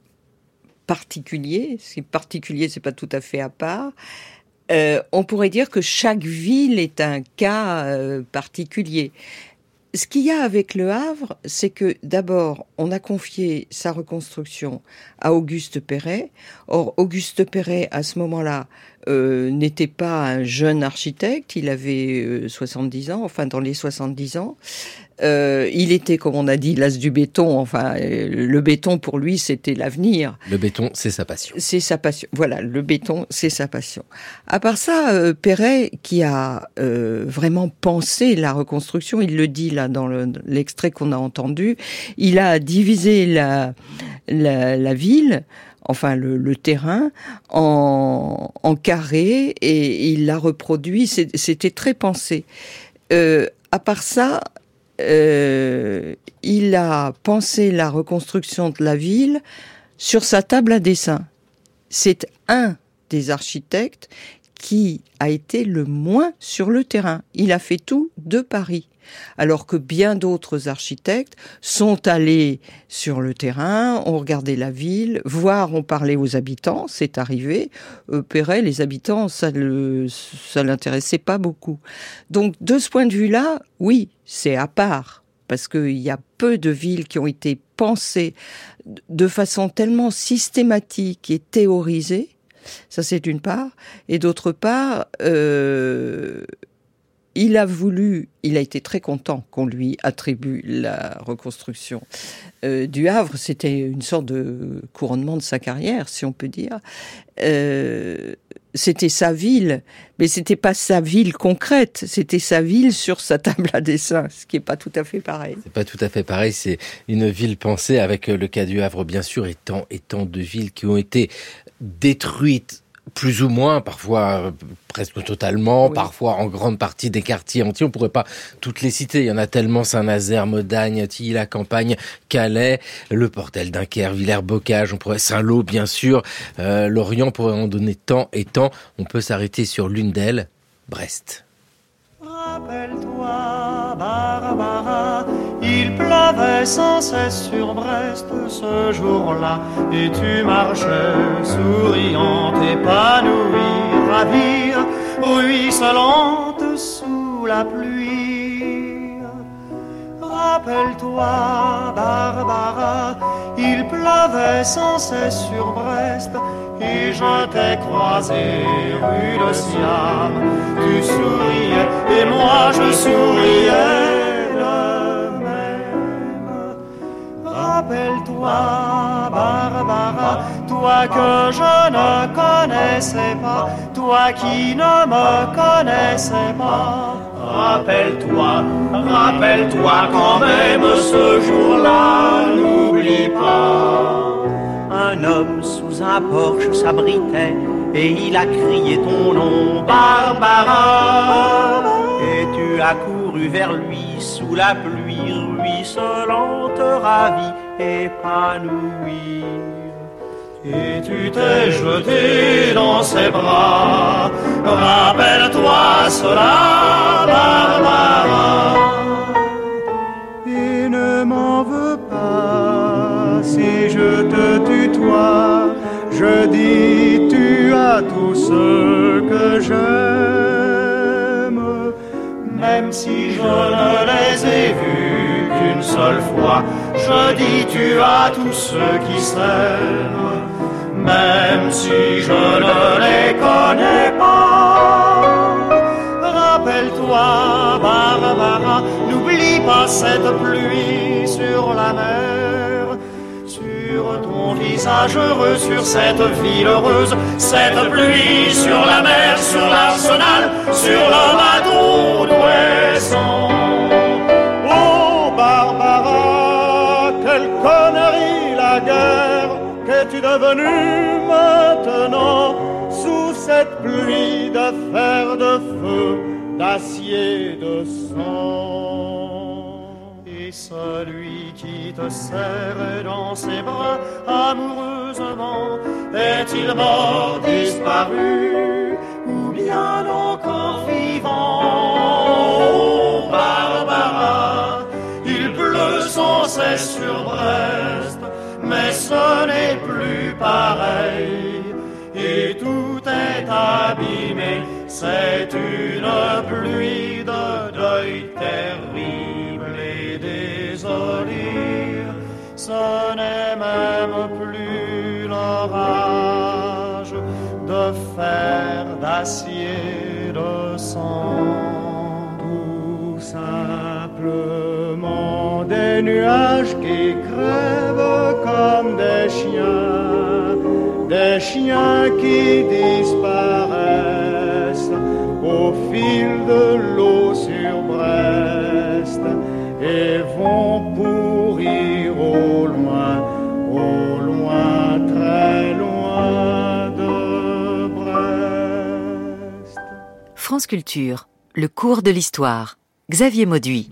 [SPEAKER 4] particulier. C'est particulier, c'est pas tout à fait à part. On pourrait dire que chaque ville est un cas particulier. Ce qu'il y a avec Le Havre, c'est que d'abord, on a confié sa reconstruction à Auguste Perret. Or, Auguste Perret, à ce moment-là, n'était pas un jeune architecte, il avait 70 ans, enfin dans les 70 ans. Il était, comme on a dit, l'as du béton. Enfin, le béton pour lui, c'était l'avenir.
[SPEAKER 2] Le béton, c'est sa passion.
[SPEAKER 4] C'est sa passion. Voilà, le béton, c'est sa passion. À part ça, Perret, qui a vraiment pensé la reconstruction, il le dit là dans l'extrait qu'on a entendu, il a divisé la ville, enfin le terrain, en carrés, et il l'a reproduit. C'était très pensé. À part ça, il a pensé la reconstruction de la ville sur sa table à dessin. C'est un des architectes qui a été le moins sur le terrain. Il a fait tout de Paris. Alors que bien d'autres architectes sont allés sur le terrain, ont regardé la ville, voire ont parlé aux habitants, c'est arrivé. Perret, les habitants, ça l'intéressait pas beaucoup. Donc, de ce point de vue-là, oui, c'est à part. Parce qu'il y a peu de villes qui ont été pensées de façon tellement systématique et théorisée. Ça, c'est d'une part. Et d'autre part, il a été très content qu'on lui attribue la reconstruction du Havre. C'était une sorte de couronnement de sa carrière, si on peut dire. C'était sa ville, mais c'était pas sa ville concrète, c'était sa ville sur sa table à dessin, ce qui est pas tout à fait pareil.
[SPEAKER 2] C'est pas tout à fait pareil, c'est une ville pensée avec le cas du Havre, bien sûr, et tant de villes qui ont été détruites, plus ou moins, parfois presque totalement, oui. Parfois en grande partie des quartiers entiers. On pourrait pas toutes les citer. Il y en a tellement: Saint-Nazaire, Modagne, Tilly, la Campagne, Calais, Le Portel, Dunkerque, Villers-Bocage, on pourrait Saint-Lô, bien sûr. Lorient pourrait en donner tant et tant. On peut s'arrêter sur l'une d'elles, Brest.
[SPEAKER 9] Rappelle-toi, Barbara, il pleuvait sans cesse sur Brest ce jour-là, et tu marchais souriante, épanouie, ravie, ruisselante sous la pluie. Rappelle-toi, Barbara, il pleuvait sans cesse sur Brest, et je t'ai croisé rue de Siam. Tu souriais et moi je souriais de même. Rappelle-toi, Barbara, toi que je ne connaissais pas, toi qui ne me connaissais pas. Rappelle-toi, rappelle-toi quand même ce jour-là, n'oublie pas. Un homme sous un porche s'abritait et il a crié ton nom, Barbara. Et tu as couru vers lui sous la pluie ruisselante, ravie, épanouie. Et tu t'es jeté dans ses bras. Rappelle-toi cela, Barbara. Et ne m'en veux pas si je te tutoie. Je dis tu as tout ce que j'aime. Même si je ne les ai vus qu'une seule fois, je dis tu as tous ceux qui s'aiment. Même si je ne les connais pas. Rappelle-toi, Barbara, n'oublie pas cette pluie sur la mer, sur ton visage heureux, sur cette ville heureuse, cette pluie sur la mer, sur l'arsenal, sur le bateau d'Ouessant. Oh Barbara, quelle connerie la guerre! Qu'es-tu devenue maintenant sous cette pluie de fer, de feu, d'acier, de sang? Et celui qui te serre dans ses bras amoureusement, est-il mort, disparu, ou bien encore vivant? Oh Barbara, il pleut sans cesse sur Brest, mais ce n'est plus pareil, et tout est abîmé, c'est une pluie de deuil terrible et désolé. Ce n'est même plus l'orage de fer, d'acier, de sang, tout simplement des nuages qui crèvent comme des chiens qui disparaissent au fil de l'eau sur Brest et vont pourrir au loin, très loin de Brest.
[SPEAKER 1] France Culture, le cours de l'histoire. Xavier Mauduit.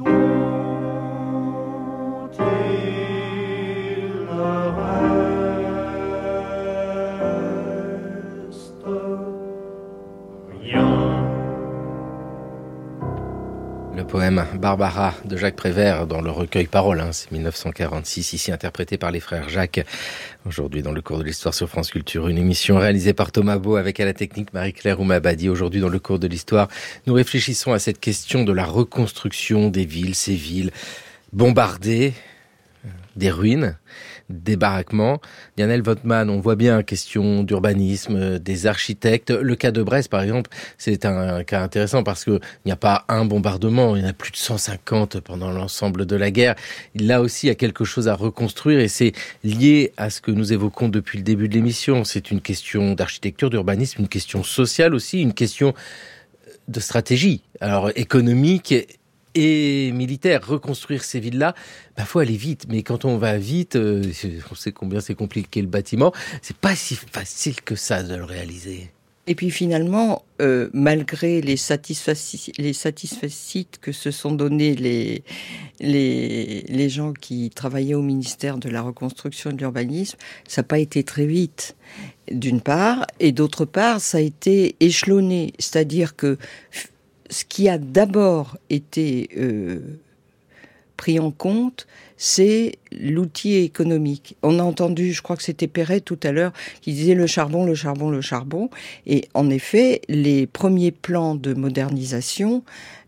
[SPEAKER 2] Le poème Barbara de Jacques Prévert dans le recueil Paroles, c'est 1946, ici interprété par les frères Jacques. Aujourd'hui dans le cours de l'histoire sur France Culture, une émission réalisée par Thomas Beau avec à la technique Marie-Claire Oumabadi. Aujourd'hui dans le cours de l'histoire, nous réfléchissons à cette question de la reconstruction des villes, ces villes bombardées, des ruines, des baraquements. Lionel Voetman, on voit bien, question d'urbanisme, des architectes. Le cas de Brest, par exemple, c'est un cas intéressant parce qu'il n'y a pas un bombardement, il y en a plus de 150 pendant l'ensemble de la guerre. Là aussi, il y a quelque chose à reconstruire et c'est lié à ce que nous évoquons depuis le début de l'émission. C'est une question d'architecture, d'urbanisme, une question sociale aussi, une question de stratégie. Alors, économique et militaire, reconstruire ces villes-là, faut aller vite. Mais quand on va vite, on sait combien c'est compliqué le bâtiment. C'est pas si facile que ça de le réaliser.
[SPEAKER 4] Et puis finalement, malgré les satisfecit que se sont donnés les gens qui travaillaient au ministère de la Reconstruction et de l'Urbanisme, ça n'a pas été très vite, d'une part. Et d'autre part, ça a été échelonné. C'est-à-dire que ce qui a d'abord été pris en compte, c'est l'outil économique. On a entendu, je crois que c'était Perret tout à l'heure, qui disait le charbon, le charbon, le charbon. Et en effet, les premiers plans de modernisation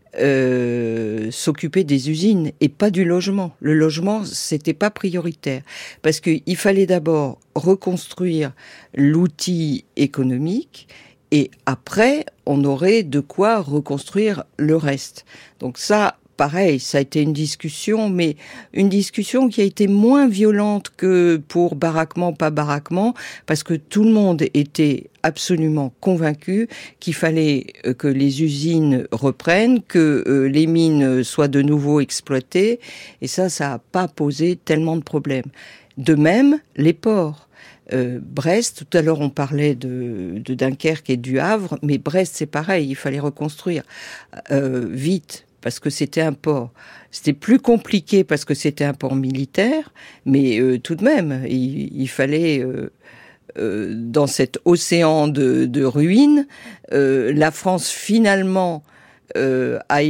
[SPEAKER 4] s'occuper des usines et pas du logement. Le logement, c'était pas prioritaire parce qu'il fallait d'abord reconstruire l'outil économique et après, on aurait de quoi reconstruire le reste. Donc ça, pareil, ça a été une discussion, mais une discussion qui a été moins violente que pour baraquement, pas baraquement, parce que tout le monde était absolument convaincu qu'il fallait que les usines reprennent, que les mines soient de nouveau exploitées, et ça n'a pas posé tellement de problèmes. De même, les ports. Brest, tout à l'heure on parlait de Dunkerque et du Havre, mais Brest c'est pareil, il fallait reconstruire vite parce que c'était un port. C'était plus compliqué parce que c'était un port militaire, mais tout de même, il fallait dans cet océan de ruines, la France finalement a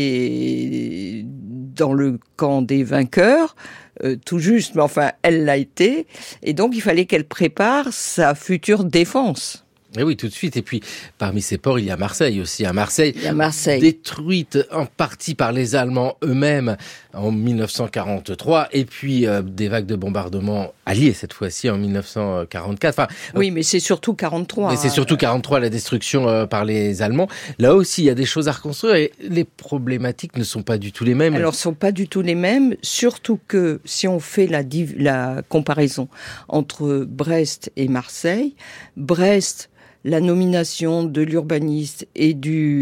[SPEAKER 4] été dans le camp des vainqueurs, tout juste, mais enfin, elle l'a été. Et donc, il fallait qu'elle prépare sa future défense.
[SPEAKER 2] Et oui, tout de suite. Et puis, parmi ces ports, il y a Marseille aussi. À Marseille, détruite en partie par les Allemands eux-mêmes en 1943. Et puis, des vagues de bombardements alliés, cette fois-ci, en 1944. Enfin,
[SPEAKER 4] oui, mais c'est surtout 43.
[SPEAKER 2] Mais c'est surtout 43, la destruction par les Allemands. Là aussi, il y a des choses à reconstruire et les problématiques ne sont pas du tout les mêmes.
[SPEAKER 4] Alors, sont pas du tout les mêmes. Surtout que, si on fait la comparaison entre Brest et Marseille, Brest, la nomination de l'urbaniste et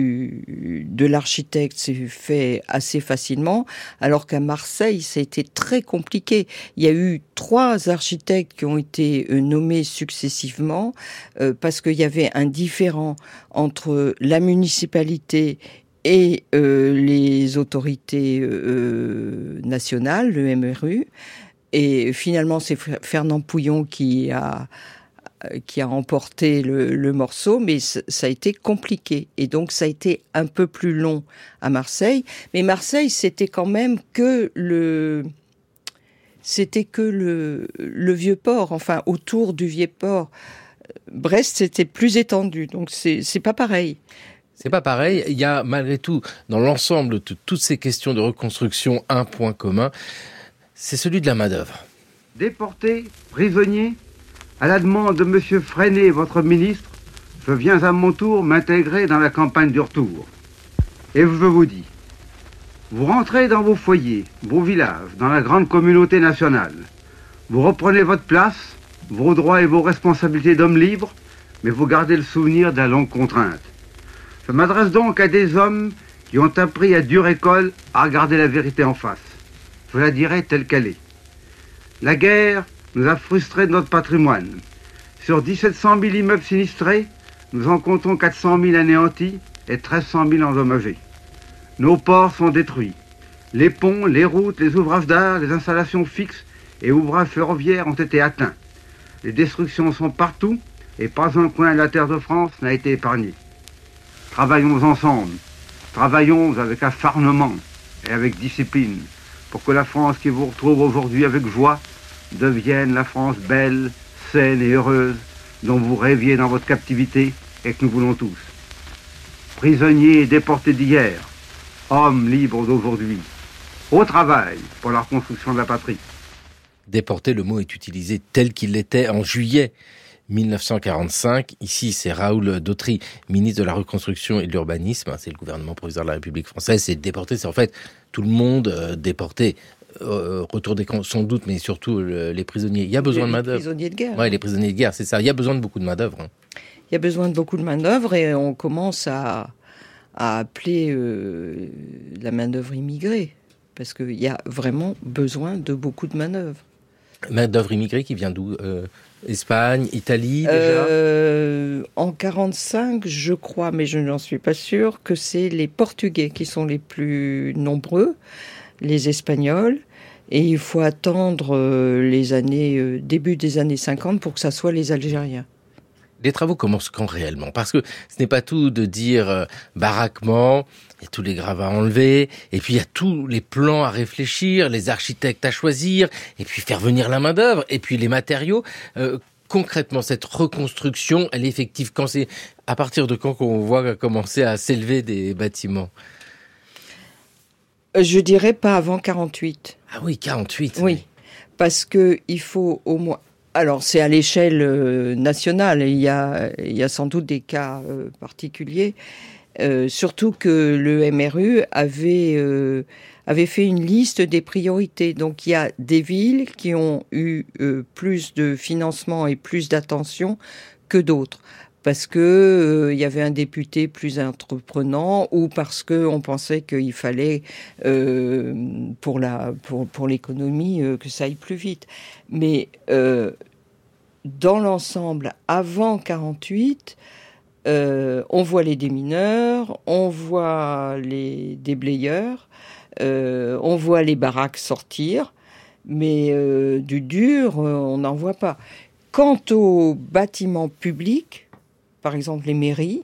[SPEAKER 4] de l'architecte s'est fait assez facilement, alors qu'à Marseille, ça a été très compliqué. Il y a eu 3 architectes qui ont été nommés successivement parce qu'il y avait un différend entre la municipalité et les autorités nationales, le MRU. Et finalement, c'est Fernand Pouillon qui a emporté le morceau, mais ça a été compliqué. Et donc, ça a été un peu plus long à Marseille. Mais Marseille, c'était quand même que le vieux port, enfin, autour du vieux port. Brest, c'était plus étendu. Donc, c'est pas pareil.
[SPEAKER 2] C'est pas pareil. Il y a, malgré tout, dans l'ensemble de toutes ces questions de reconstruction, un point commun. C'est celui de la main-d'œuvre.
[SPEAKER 10] Déportés, prisonniers, à la demande de M. Freinet, votre ministre, je viens à mon tour m'intégrer dans la campagne du retour. Et je vous dis, vous rentrez dans vos foyers, vos villages, dans la grande communauté nationale. Vous reprenez votre place, vos droits et vos responsabilités d'homme libre, mais vous gardez le souvenir de la longue contrainte. Je m'adresse donc à des hommes qui ont appris à dure école à regarder la vérité en face. Je la dirai telle qu'elle est. La guerre nous a frustré de notre patrimoine. Sur 1700 000 immeubles sinistrés, nous en comptons 400 000 anéantis et 1300 000 endommagés. Nos ports sont détruits. Les ponts, les routes, les ouvrages d'art, les installations fixes et ouvrages ferroviaires ont été atteints. Les destructions sont partout et pas un coin de la terre de France n'a été épargné. Travaillons ensemble. Travaillons avec acharnement et avec discipline pour que la France qui vous retrouve aujourd'hui avec joie devienne la France belle, saine et heureuse dont vous rêviez dans votre captivité et que nous voulons tous. Prisonniers et déportés d'hier, hommes libres d'aujourd'hui, au travail pour la reconstruction de la patrie.
[SPEAKER 2] Déporté, le mot est utilisé tel qu'il l'était en juillet 1945. Ici, c'est Raoul Dautry, ministre de la Reconstruction et de l'Urbanisme. C'est le gouvernement provisoire de la République française. C'est déporté, c'est en fait tout le monde déporté. Retour des camps, sans doute, mais surtout les prisonniers. Il y a besoin de main-d'œuvre.
[SPEAKER 4] Les prisonniers de guerre.
[SPEAKER 2] Oui, les prisonniers de guerre, c'est ça. Il y a besoin de beaucoup de main-d'œuvre.
[SPEAKER 4] Il y a besoin de beaucoup de main-d'œuvre et on commence à appeler la main-d'œuvre immigrée. Parce qu'il y a vraiment besoin de beaucoup de main-d'œuvre.
[SPEAKER 2] Main-d'œuvre immigrée qui vient d'où Espagne, Italie, déjà
[SPEAKER 4] En 1945, je crois, mais je n'en suis pas sûre, que c'est les Portugais qui sont les plus nombreux, les Espagnols, et il faut attendre les années, début des années 50 pour que ça soit les Algériens.
[SPEAKER 2] Les travaux commencent quand réellement? Parce que ce n'est pas tout de dire baraquement, il y a tous les gravats à enlever, et puis il y a tous les plans à réfléchir, les architectes à choisir, et puis faire venir la main-d'œuvre, et puis les matériaux. Concrètement, cette reconstruction, elle est effective quand c'est à partir de quand qu'on voit commencer à s'élever des bâtiments?
[SPEAKER 4] Je dirais pas avant 48.
[SPEAKER 2] Ah oui, 48.
[SPEAKER 4] Oui, parce que il faut au moins... Alors, c'est à l'échelle nationale, il y a sans doute des cas particuliers, surtout que le MRU avait fait une liste des priorités. Donc, il y a des villes qui ont eu plus de financement et plus d'attention que d'autres. Parce que il y avait un député plus entreprenant ou parce que on pensait qu'il fallait pour l'économie que ça aille plus vite. Mais dans l'ensemble, avant 48, on voit les démineurs, on voit les déblayeurs, on voit les baraques sortir, mais du dur, on n'en voit pas. Quant aux bâtiments publics, par exemple les mairies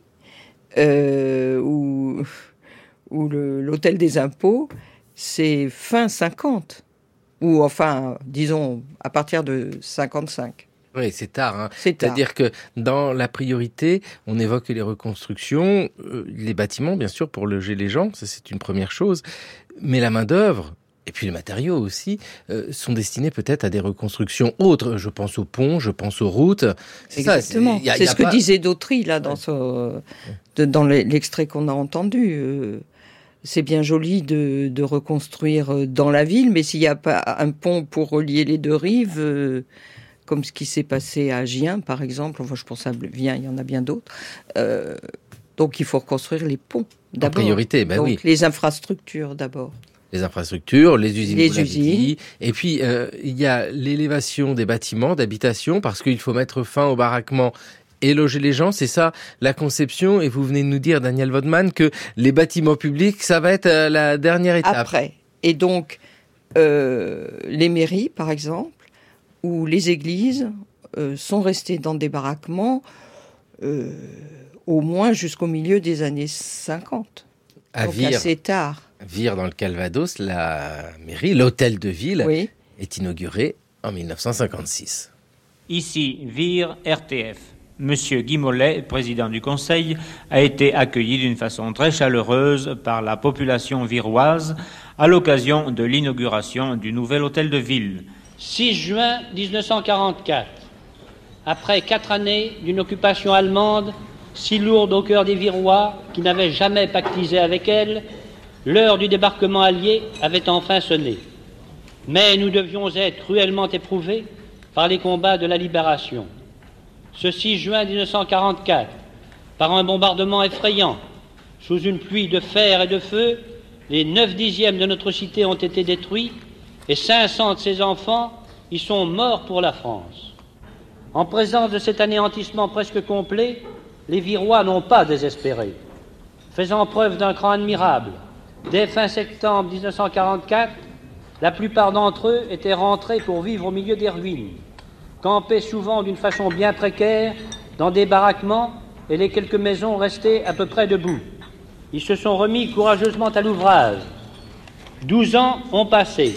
[SPEAKER 4] ou l'hôtel des impôts, c'est fin 50, ou enfin, disons, à partir de 55.
[SPEAKER 2] Oui, c'est tard. Hein.
[SPEAKER 4] C'est-à-dire
[SPEAKER 2] que dans la priorité, on évoque les reconstructions, les bâtiments, bien sûr, pour loger les gens, ça c'est une première chose, mais la main-d'œuvre, et puis les matériaux aussi, sont destinés peut-être à des reconstructions autres. Je pense aux ponts, je pense aux routes.
[SPEAKER 4] Exactement. C'est ce que disait Dautry, là, dans l'extrait qu'on a entendu. C'est bien joli de reconstruire dans la ville, mais s'il n'y a pas un pont pour relier les deux rives, comme ce qui s'est passé à Gien, par exemple, enfin, je pense à Vien, il y en a bien d'autres, donc il faut reconstruire les ponts d'abord.
[SPEAKER 2] En priorité, ben
[SPEAKER 4] donc,
[SPEAKER 2] oui.
[SPEAKER 4] Les infrastructures d'abord.
[SPEAKER 2] Les infrastructures, les usines.
[SPEAKER 4] Dit.
[SPEAKER 2] Et puis, il y a l'élévation des bâtiments d'habitation, parce qu'il faut mettre fin au baraquement et loger les gens. C'est ça, la conception. Et vous venez de nous dire, Daniel Vodman, que les bâtiments publics, ça va être la dernière étape.
[SPEAKER 4] Après. Et donc, les mairies, par exemple, ou les églises, sont restées dans des baraquements au moins jusqu'au milieu des années 50.
[SPEAKER 2] À
[SPEAKER 4] donc
[SPEAKER 2] Vire.
[SPEAKER 4] Assez tard.
[SPEAKER 2] Vire dans le Calvados, la mairie, l'hôtel de ville,
[SPEAKER 4] oui,
[SPEAKER 2] est inauguré en 1956.
[SPEAKER 11] Ici, Vire, RTF. Monsieur Guy Mollet, président du conseil, a été accueilli d'une façon très chaleureuse par la population viroise à l'occasion de l'inauguration du nouvel hôtel de ville.
[SPEAKER 12] 6 juin 1944, après 4 années d'une occupation allemande si lourde au cœur des Virois qui n'avaient jamais pactisé avec elle, l'heure du débarquement allié avait enfin sonné. Mais nous devions être cruellement éprouvés par les combats de la libération. Ce 6 juin 1944, par un bombardement effrayant, sous une pluie de fer et de feu, les 9/10 de notre cité ont été détruits et 500 de ses enfants y sont morts pour la France. En présence de cet anéantissement presque complet, les Virois n'ont pas désespéré. Faisant preuve d'un cran admirable, dès fin septembre 1944, la plupart d'entre eux étaient rentrés pour vivre au milieu des ruines, campaient souvent d'une façon bien précaire dans des baraquements et les quelques maisons restées à peu près debout. Ils se sont remis courageusement à l'ouvrage. 12 ans ont passé.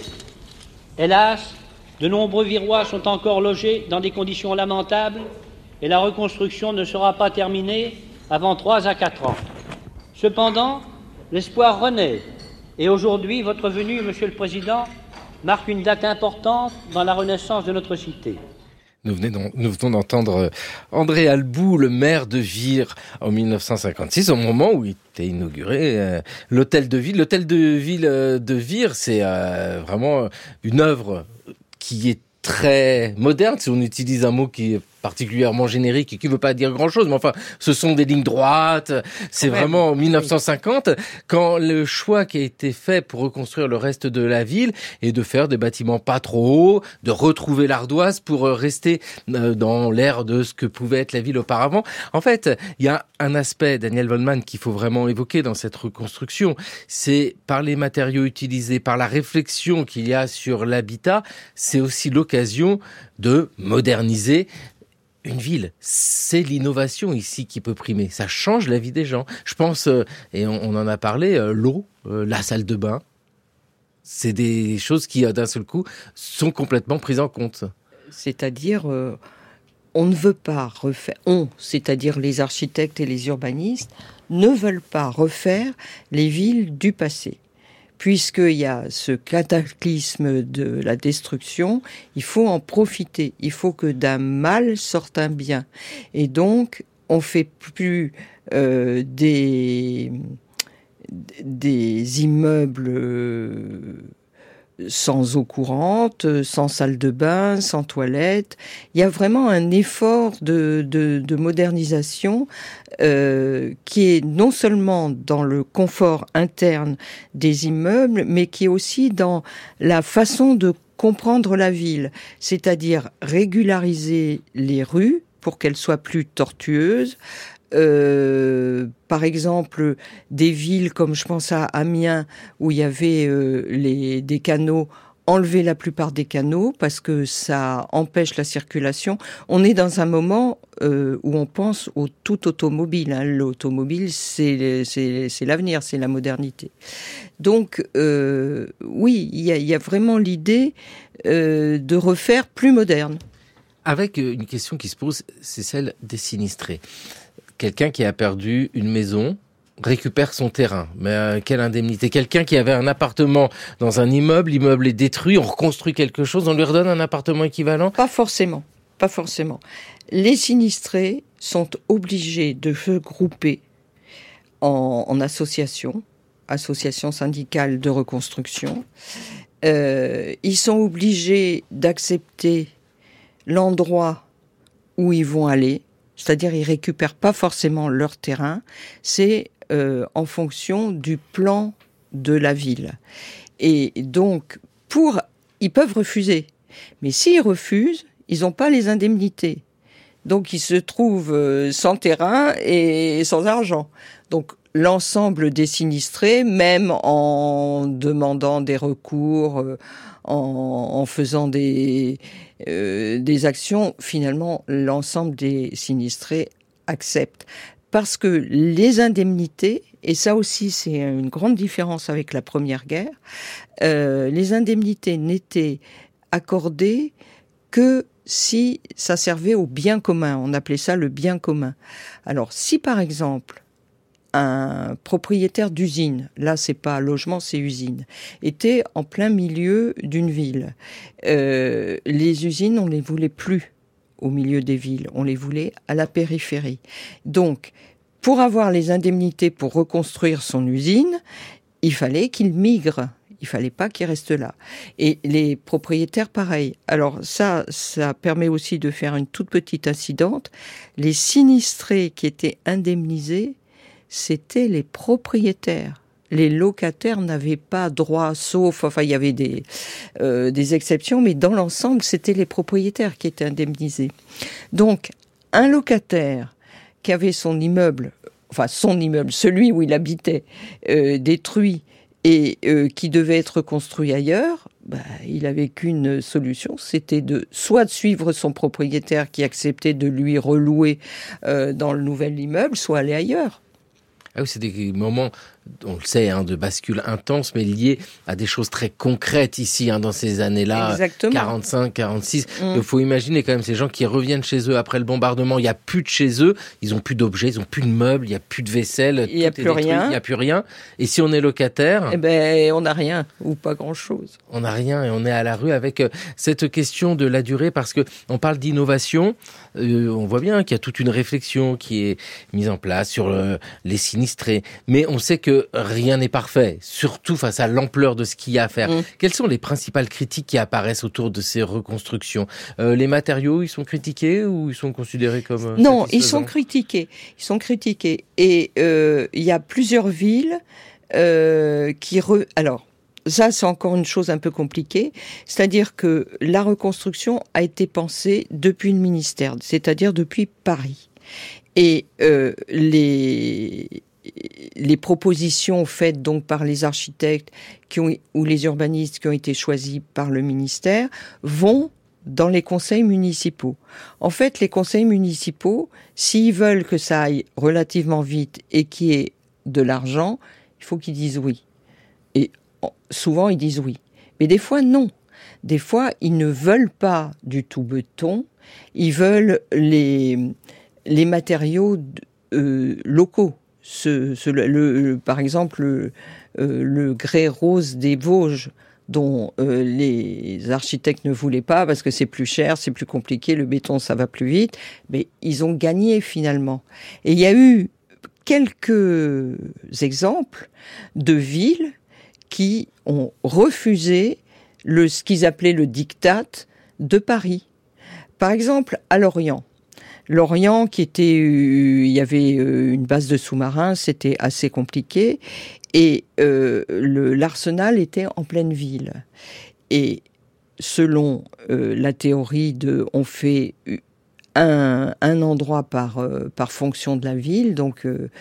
[SPEAKER 12] Hélas, de nombreux Virois sont encore logés dans des conditions lamentables et la reconstruction ne sera pas terminée avant 3 à 4 ans. Cependant, l'espoir renaît et aujourd'hui, votre venue, Monsieur le Président, marque une date importante dans la renaissance de notre cité.
[SPEAKER 2] Nous venons d'entendre André Albou, le maire de Vire, en 1956, au moment où il était inauguré l'hôtel de ville. L'hôtel de ville de Vire, c'est vraiment une œuvre qui est très moderne, si on utilise un mot qui est particulièrement générique et qui ne veut pas dire grand-chose, mais enfin, ce sont des lignes droites, c'est vraiment en 1950, quand le choix qui a été fait pour reconstruire le reste de la ville est de faire des bâtiments pas trop hauts, de retrouver l'ardoise pour rester dans l'ère de ce que pouvait être la ville auparavant. En fait, il y a un aspect, Daniel Vodman, qu'il faut vraiment évoquer dans cette reconstruction, c'est par les matériaux utilisés, par la réflexion qu'il y a sur l'habitat, c'est aussi l'occasion de moderniser une ville. C'est l'innovation ici qui peut primer. Ça change la vie des gens. Je pense, et on en a parlé, l'eau, la salle de bain, c'est des choses qui, d'un seul coup, sont complètement prises en compte.
[SPEAKER 4] C'est-à-dire, on ne veut pas refaire... c'est-à-dire les architectes et les urbanistes, ne veulent pas refaire les villes du passé. puisqu'il y a ce cataclysme de la destruction, il faut en profiter. Il faut que d'un mal sorte un bien. Et donc, on fait plus des immeubles sans eau courante, sans salle de bain, sans toilette. Il y a vraiment un effort de modernisation qui est non seulement dans le confort interne des immeubles, mais qui est aussi dans la façon de comprendre la ville, c'est-à-dire régulariser les rues pour qu'elles soient plus tortueuses. Par exemple, des villes comme je pense à Amiens où il y avait des canaux, enlever la plupart des canaux parce que ça empêche la circulation. On est dans un moment où on pense au tout automobile. Hein. L'automobile, c'est l'avenir, c'est la modernité. Donc, oui, il y a vraiment l'idée de refaire plus moderne.
[SPEAKER 2] Avec une question qui se pose, c'est celle des sinistrés. Quelqu'un qui a perdu une maison récupère son terrain. Mais quelle indemnité? Quelqu'un qui avait un appartement dans un immeuble, l'immeuble est détruit, on reconstruit quelque chose, on lui redonne un appartement équivalent?
[SPEAKER 4] Pas forcément. Les sinistrés sont obligés de se grouper en associations syndicales de reconstruction. Ils sont obligés d'accepter l'endroit où ils vont aller. C'est-à-dire, ils récupèrent pas forcément leur terrain. C'est en fonction du plan de la ville. Et donc, ils peuvent refuser. Mais s'ils refusent, ils n'ont pas les indemnités. Donc, ils se trouvent sans terrain et sans argent. Donc, l'ensemble des sinistrés, même en demandant des recours, en faisant des actions, finalement, l'ensemble des sinistrés acceptent. Parce que les indemnités, et ça aussi c'est une grande différence avec la Première Guerre, les indemnités n'étaient accordées que si ça servait au bien commun. On appelait ça le bien commun. Alors, si par exemple, un propriétaire d'usine, là c'est pas logement, c'est usine, était en plein milieu d'une ville. Les usines, on les voulait plus au milieu des villes, on les voulait à la périphérie. Donc, pour avoir les indemnités pour reconstruire son usine, il fallait qu'il migre. Il fallait pas qu'il reste là. Et les propriétaires, pareil. Alors ça permet aussi de faire une toute petite incidente. Les sinistrés qui étaient indemnisés, c'était les propriétaires. Les locataires n'avaient pas droit, il y avait des exceptions, mais dans l'ensemble, c'était les propriétaires qui étaient indemnisés. Donc, un locataire qui avait son immeuble, celui où il habitait, détruit et qui devait être construit ailleurs, il avait qu'une solution, c'était soit de suivre son propriétaire qui acceptait de lui relouer dans le nouvel immeuble, soit aller ailleurs.
[SPEAKER 2] Ah oui, c'est des moments, on le sait, de bascule intense, mais liés à des choses très concrètes ici, dans ces années-là.
[SPEAKER 4] Exactement.
[SPEAKER 2] 45, 46. Il faut imaginer quand même ces gens qui reviennent chez eux après le bombardement. Il n'y a plus de chez eux, ils n'ont plus d'objets, ils n'ont plus de meubles, il n'y a plus de vaisselle.
[SPEAKER 4] Il n'y a plus rien.
[SPEAKER 2] Il n'y a plus rien. Et si on est locataire...
[SPEAKER 4] on n'a rien, ou pas grand-chose.
[SPEAKER 2] On n'a rien et on est à la rue avec cette question de la durée, parce que on parle d'innovation. On voit bien qu'il y a toute une réflexion qui est mise en place sur les sinistrés. Mais on sait que rien n'est parfait, surtout face à l'ampleur de ce qu'il y a à faire. Quelles sont les principales critiques qui apparaissent autour de ces reconstructions? Les matériaux, ils sont critiqués ou ils sont considérés comme
[SPEAKER 4] Non, ils sont critiqués. Et il y a plusieurs villes Alors, ça, c'est encore une chose un peu compliquée. C'est-à-dire que la reconstruction a été pensée depuis le ministère, c'est-à-dire depuis Paris. Et les propositions faites donc par les architectes ou les urbanistes qui ont été choisis par le ministère vont dans les conseils municipaux. En fait, les conseils municipaux, s'ils veulent que ça aille relativement vite et qu'il y ait de l'argent, il faut qu'ils disent oui. Et souvent, ils disent oui. Mais des fois, non. Des fois, ils ne veulent pas du tout béton. Ils veulent les matériaux locaux. par exemple, le grès rose des Vosges, dont les architectes ne voulaient pas parce que c'est plus cher, c'est plus compliqué, le béton ça va plus vite, mais ils ont gagné finalement. Et il y a eu quelques exemples de villes qui ont refusé ce qu'ils appelaient le diktat de Paris. Par exemple, à Lorient, il y avait une base de sous-marins, c'était assez compliqué, et l'arsenal était en pleine ville. Et selon la théorie on fait un endroit par fonction de la ville, donc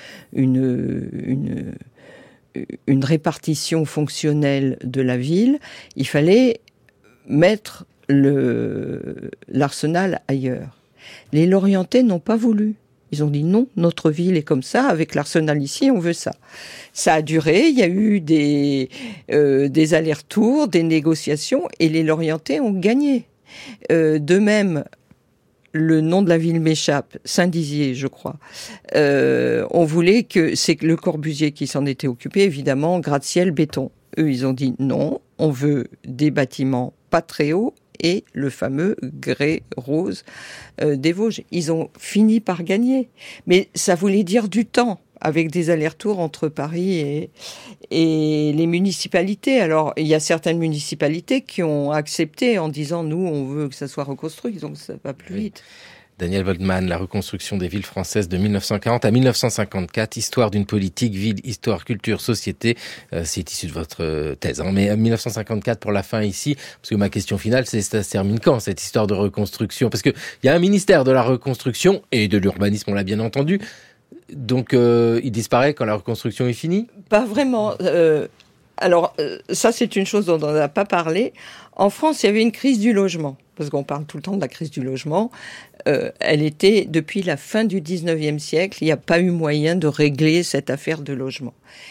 [SPEAKER 4] une répartition fonctionnelle de la ville, il fallait mettre l'arsenal ailleurs. Les Lorientais n'ont pas voulu. Ils ont dit non, notre ville est comme ça, avec l'arsenal ici, on veut ça. Ça a duré, il y a eu des allers-retours, des négociations, et les Lorientais ont gagné. De même, le nom de la ville m'échappe, Saint-Dizier, je crois. On voulait c'est Le Corbusier qui s'en était occupé, évidemment, gratte-ciel, béton. Eux, ils ont dit non, on veut des bâtiments pas très hauts, et le fameux grès rose des Vosges. Ils ont fini par gagner. Mais ça voulait dire du temps, avec des allers-retours entre Paris et les municipalités. Alors, il y a certaines municipalités qui ont accepté en disant, nous, on veut que ça soit reconstruit, donc ça va plus vite.
[SPEAKER 2] Daniel Waldman, la reconstruction des villes françaises de 1940 à 1954, histoire d'une politique, ville, histoire, culture, société. C'est issu de votre thèse. Mais 1954 pour la fin ici, parce que ma question finale, c'est ça se termine quand, cette histoire de reconstruction? Parce que il y a un ministère de la reconstruction et de l'urbanisme, on l'a bien entendu. Donc, il disparaît quand la reconstruction est finie? Pas vraiment.
[SPEAKER 4] Ça, c'est une chose dont on n'a pas parlé. En France, il y avait une crise du logement. Parce qu'on parle tout le temps de la crise du logement. Elle était depuis la fin du 19e siècle. Il n'y a pas eu moyen de régler cette affaire de logement.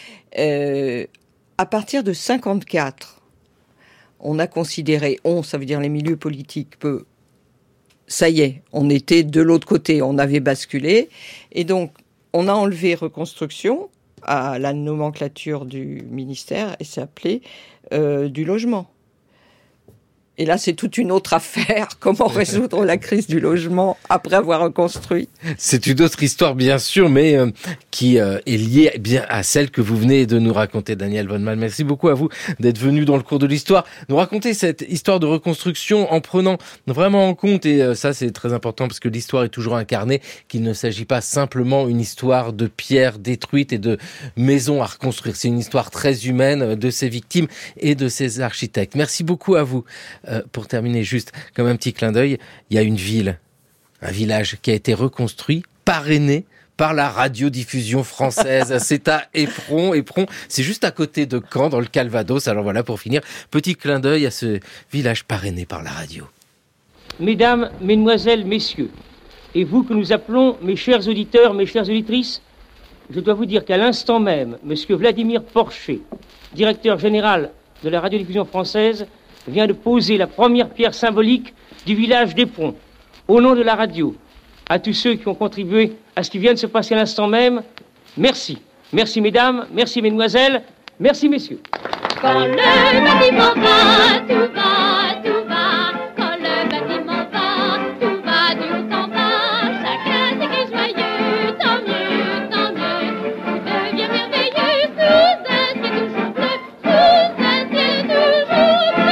[SPEAKER 4] À partir de 1954, on a considéré, ça veut dire les milieux politiques, ça y est, on était de l'autre côté, on avait basculé. Et donc, on a enlevé reconstruction à la nomenclature du ministère et c'est appelé du logement. Et là, c'est toute une autre affaire. Comment résoudre la crise du logement après avoir reconstruit?
[SPEAKER 2] C'est une autre histoire, bien sûr, mais qui est liée bien à celle que vous venez de nous raconter, Daniel Waldman. Merci beaucoup à vous d'être venu dans le cours de l'histoire, nous raconter cette histoire de reconstruction en prenant vraiment en compte, et ça c'est très important parce que l'histoire est toujours incarnée, qu'il ne s'agit pas simplement une histoire de pierres détruites et de maisons à reconstruire. C'est une histoire très humaine de ces victimes et de ces architectes. Merci beaucoup à vous. Pour terminer, juste comme un petit clin d'œil, il y a un village qui a été reconstruit, parrainé par la radiodiffusion française. C'est à Éperon. Éperon, c'est juste à côté de Caen, dans le Calvados. Alors voilà, pour finir, petit clin d'œil à ce village parrainé par la radio.
[SPEAKER 12] Mesdames, Mesdemoiselles, Messieurs, et vous que nous appelons mes chers auditeurs, mes chères auditrices, je dois vous dire qu'à l'instant même, Monsieur Vladimir Porcher, directeur général de la radiodiffusion française, vient de poser la première pierre symbolique du village d'Éperon. Au nom de la radio, à tous ceux qui ont contribué à ce qui vient de se passer à l'instant même, merci. Merci mesdames, merci mesdemoiselles, merci messieurs.
[SPEAKER 13] Quand le bâtiment va, tout va, tout va. Quand le bâtiment va, tout va du haut en bas. Chacun sait qu'il est joyeux, tant mieux, tant mieux. Tout devient merveilleux, sous un ciel toujours bleu, sous un ciel toujours bleu.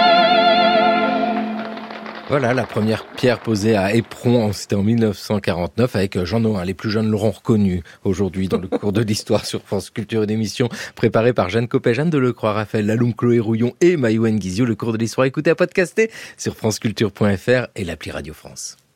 [SPEAKER 2] Voilà la première pierre posée à Éperon, c'était en 1949 avec Jean Nohain. Les plus jeunes l'auront reconnu aujourd'hui dans le cours de l'histoire sur France Culture, une émission préparée par Jeanne Copet, Jeanne Delecroix, Raphaël Laloum, Chloé Rouillon et Maïwen Guizio. Le cours de l'histoire écouté à podcaster sur franceculture.fr et l'appli Radio France.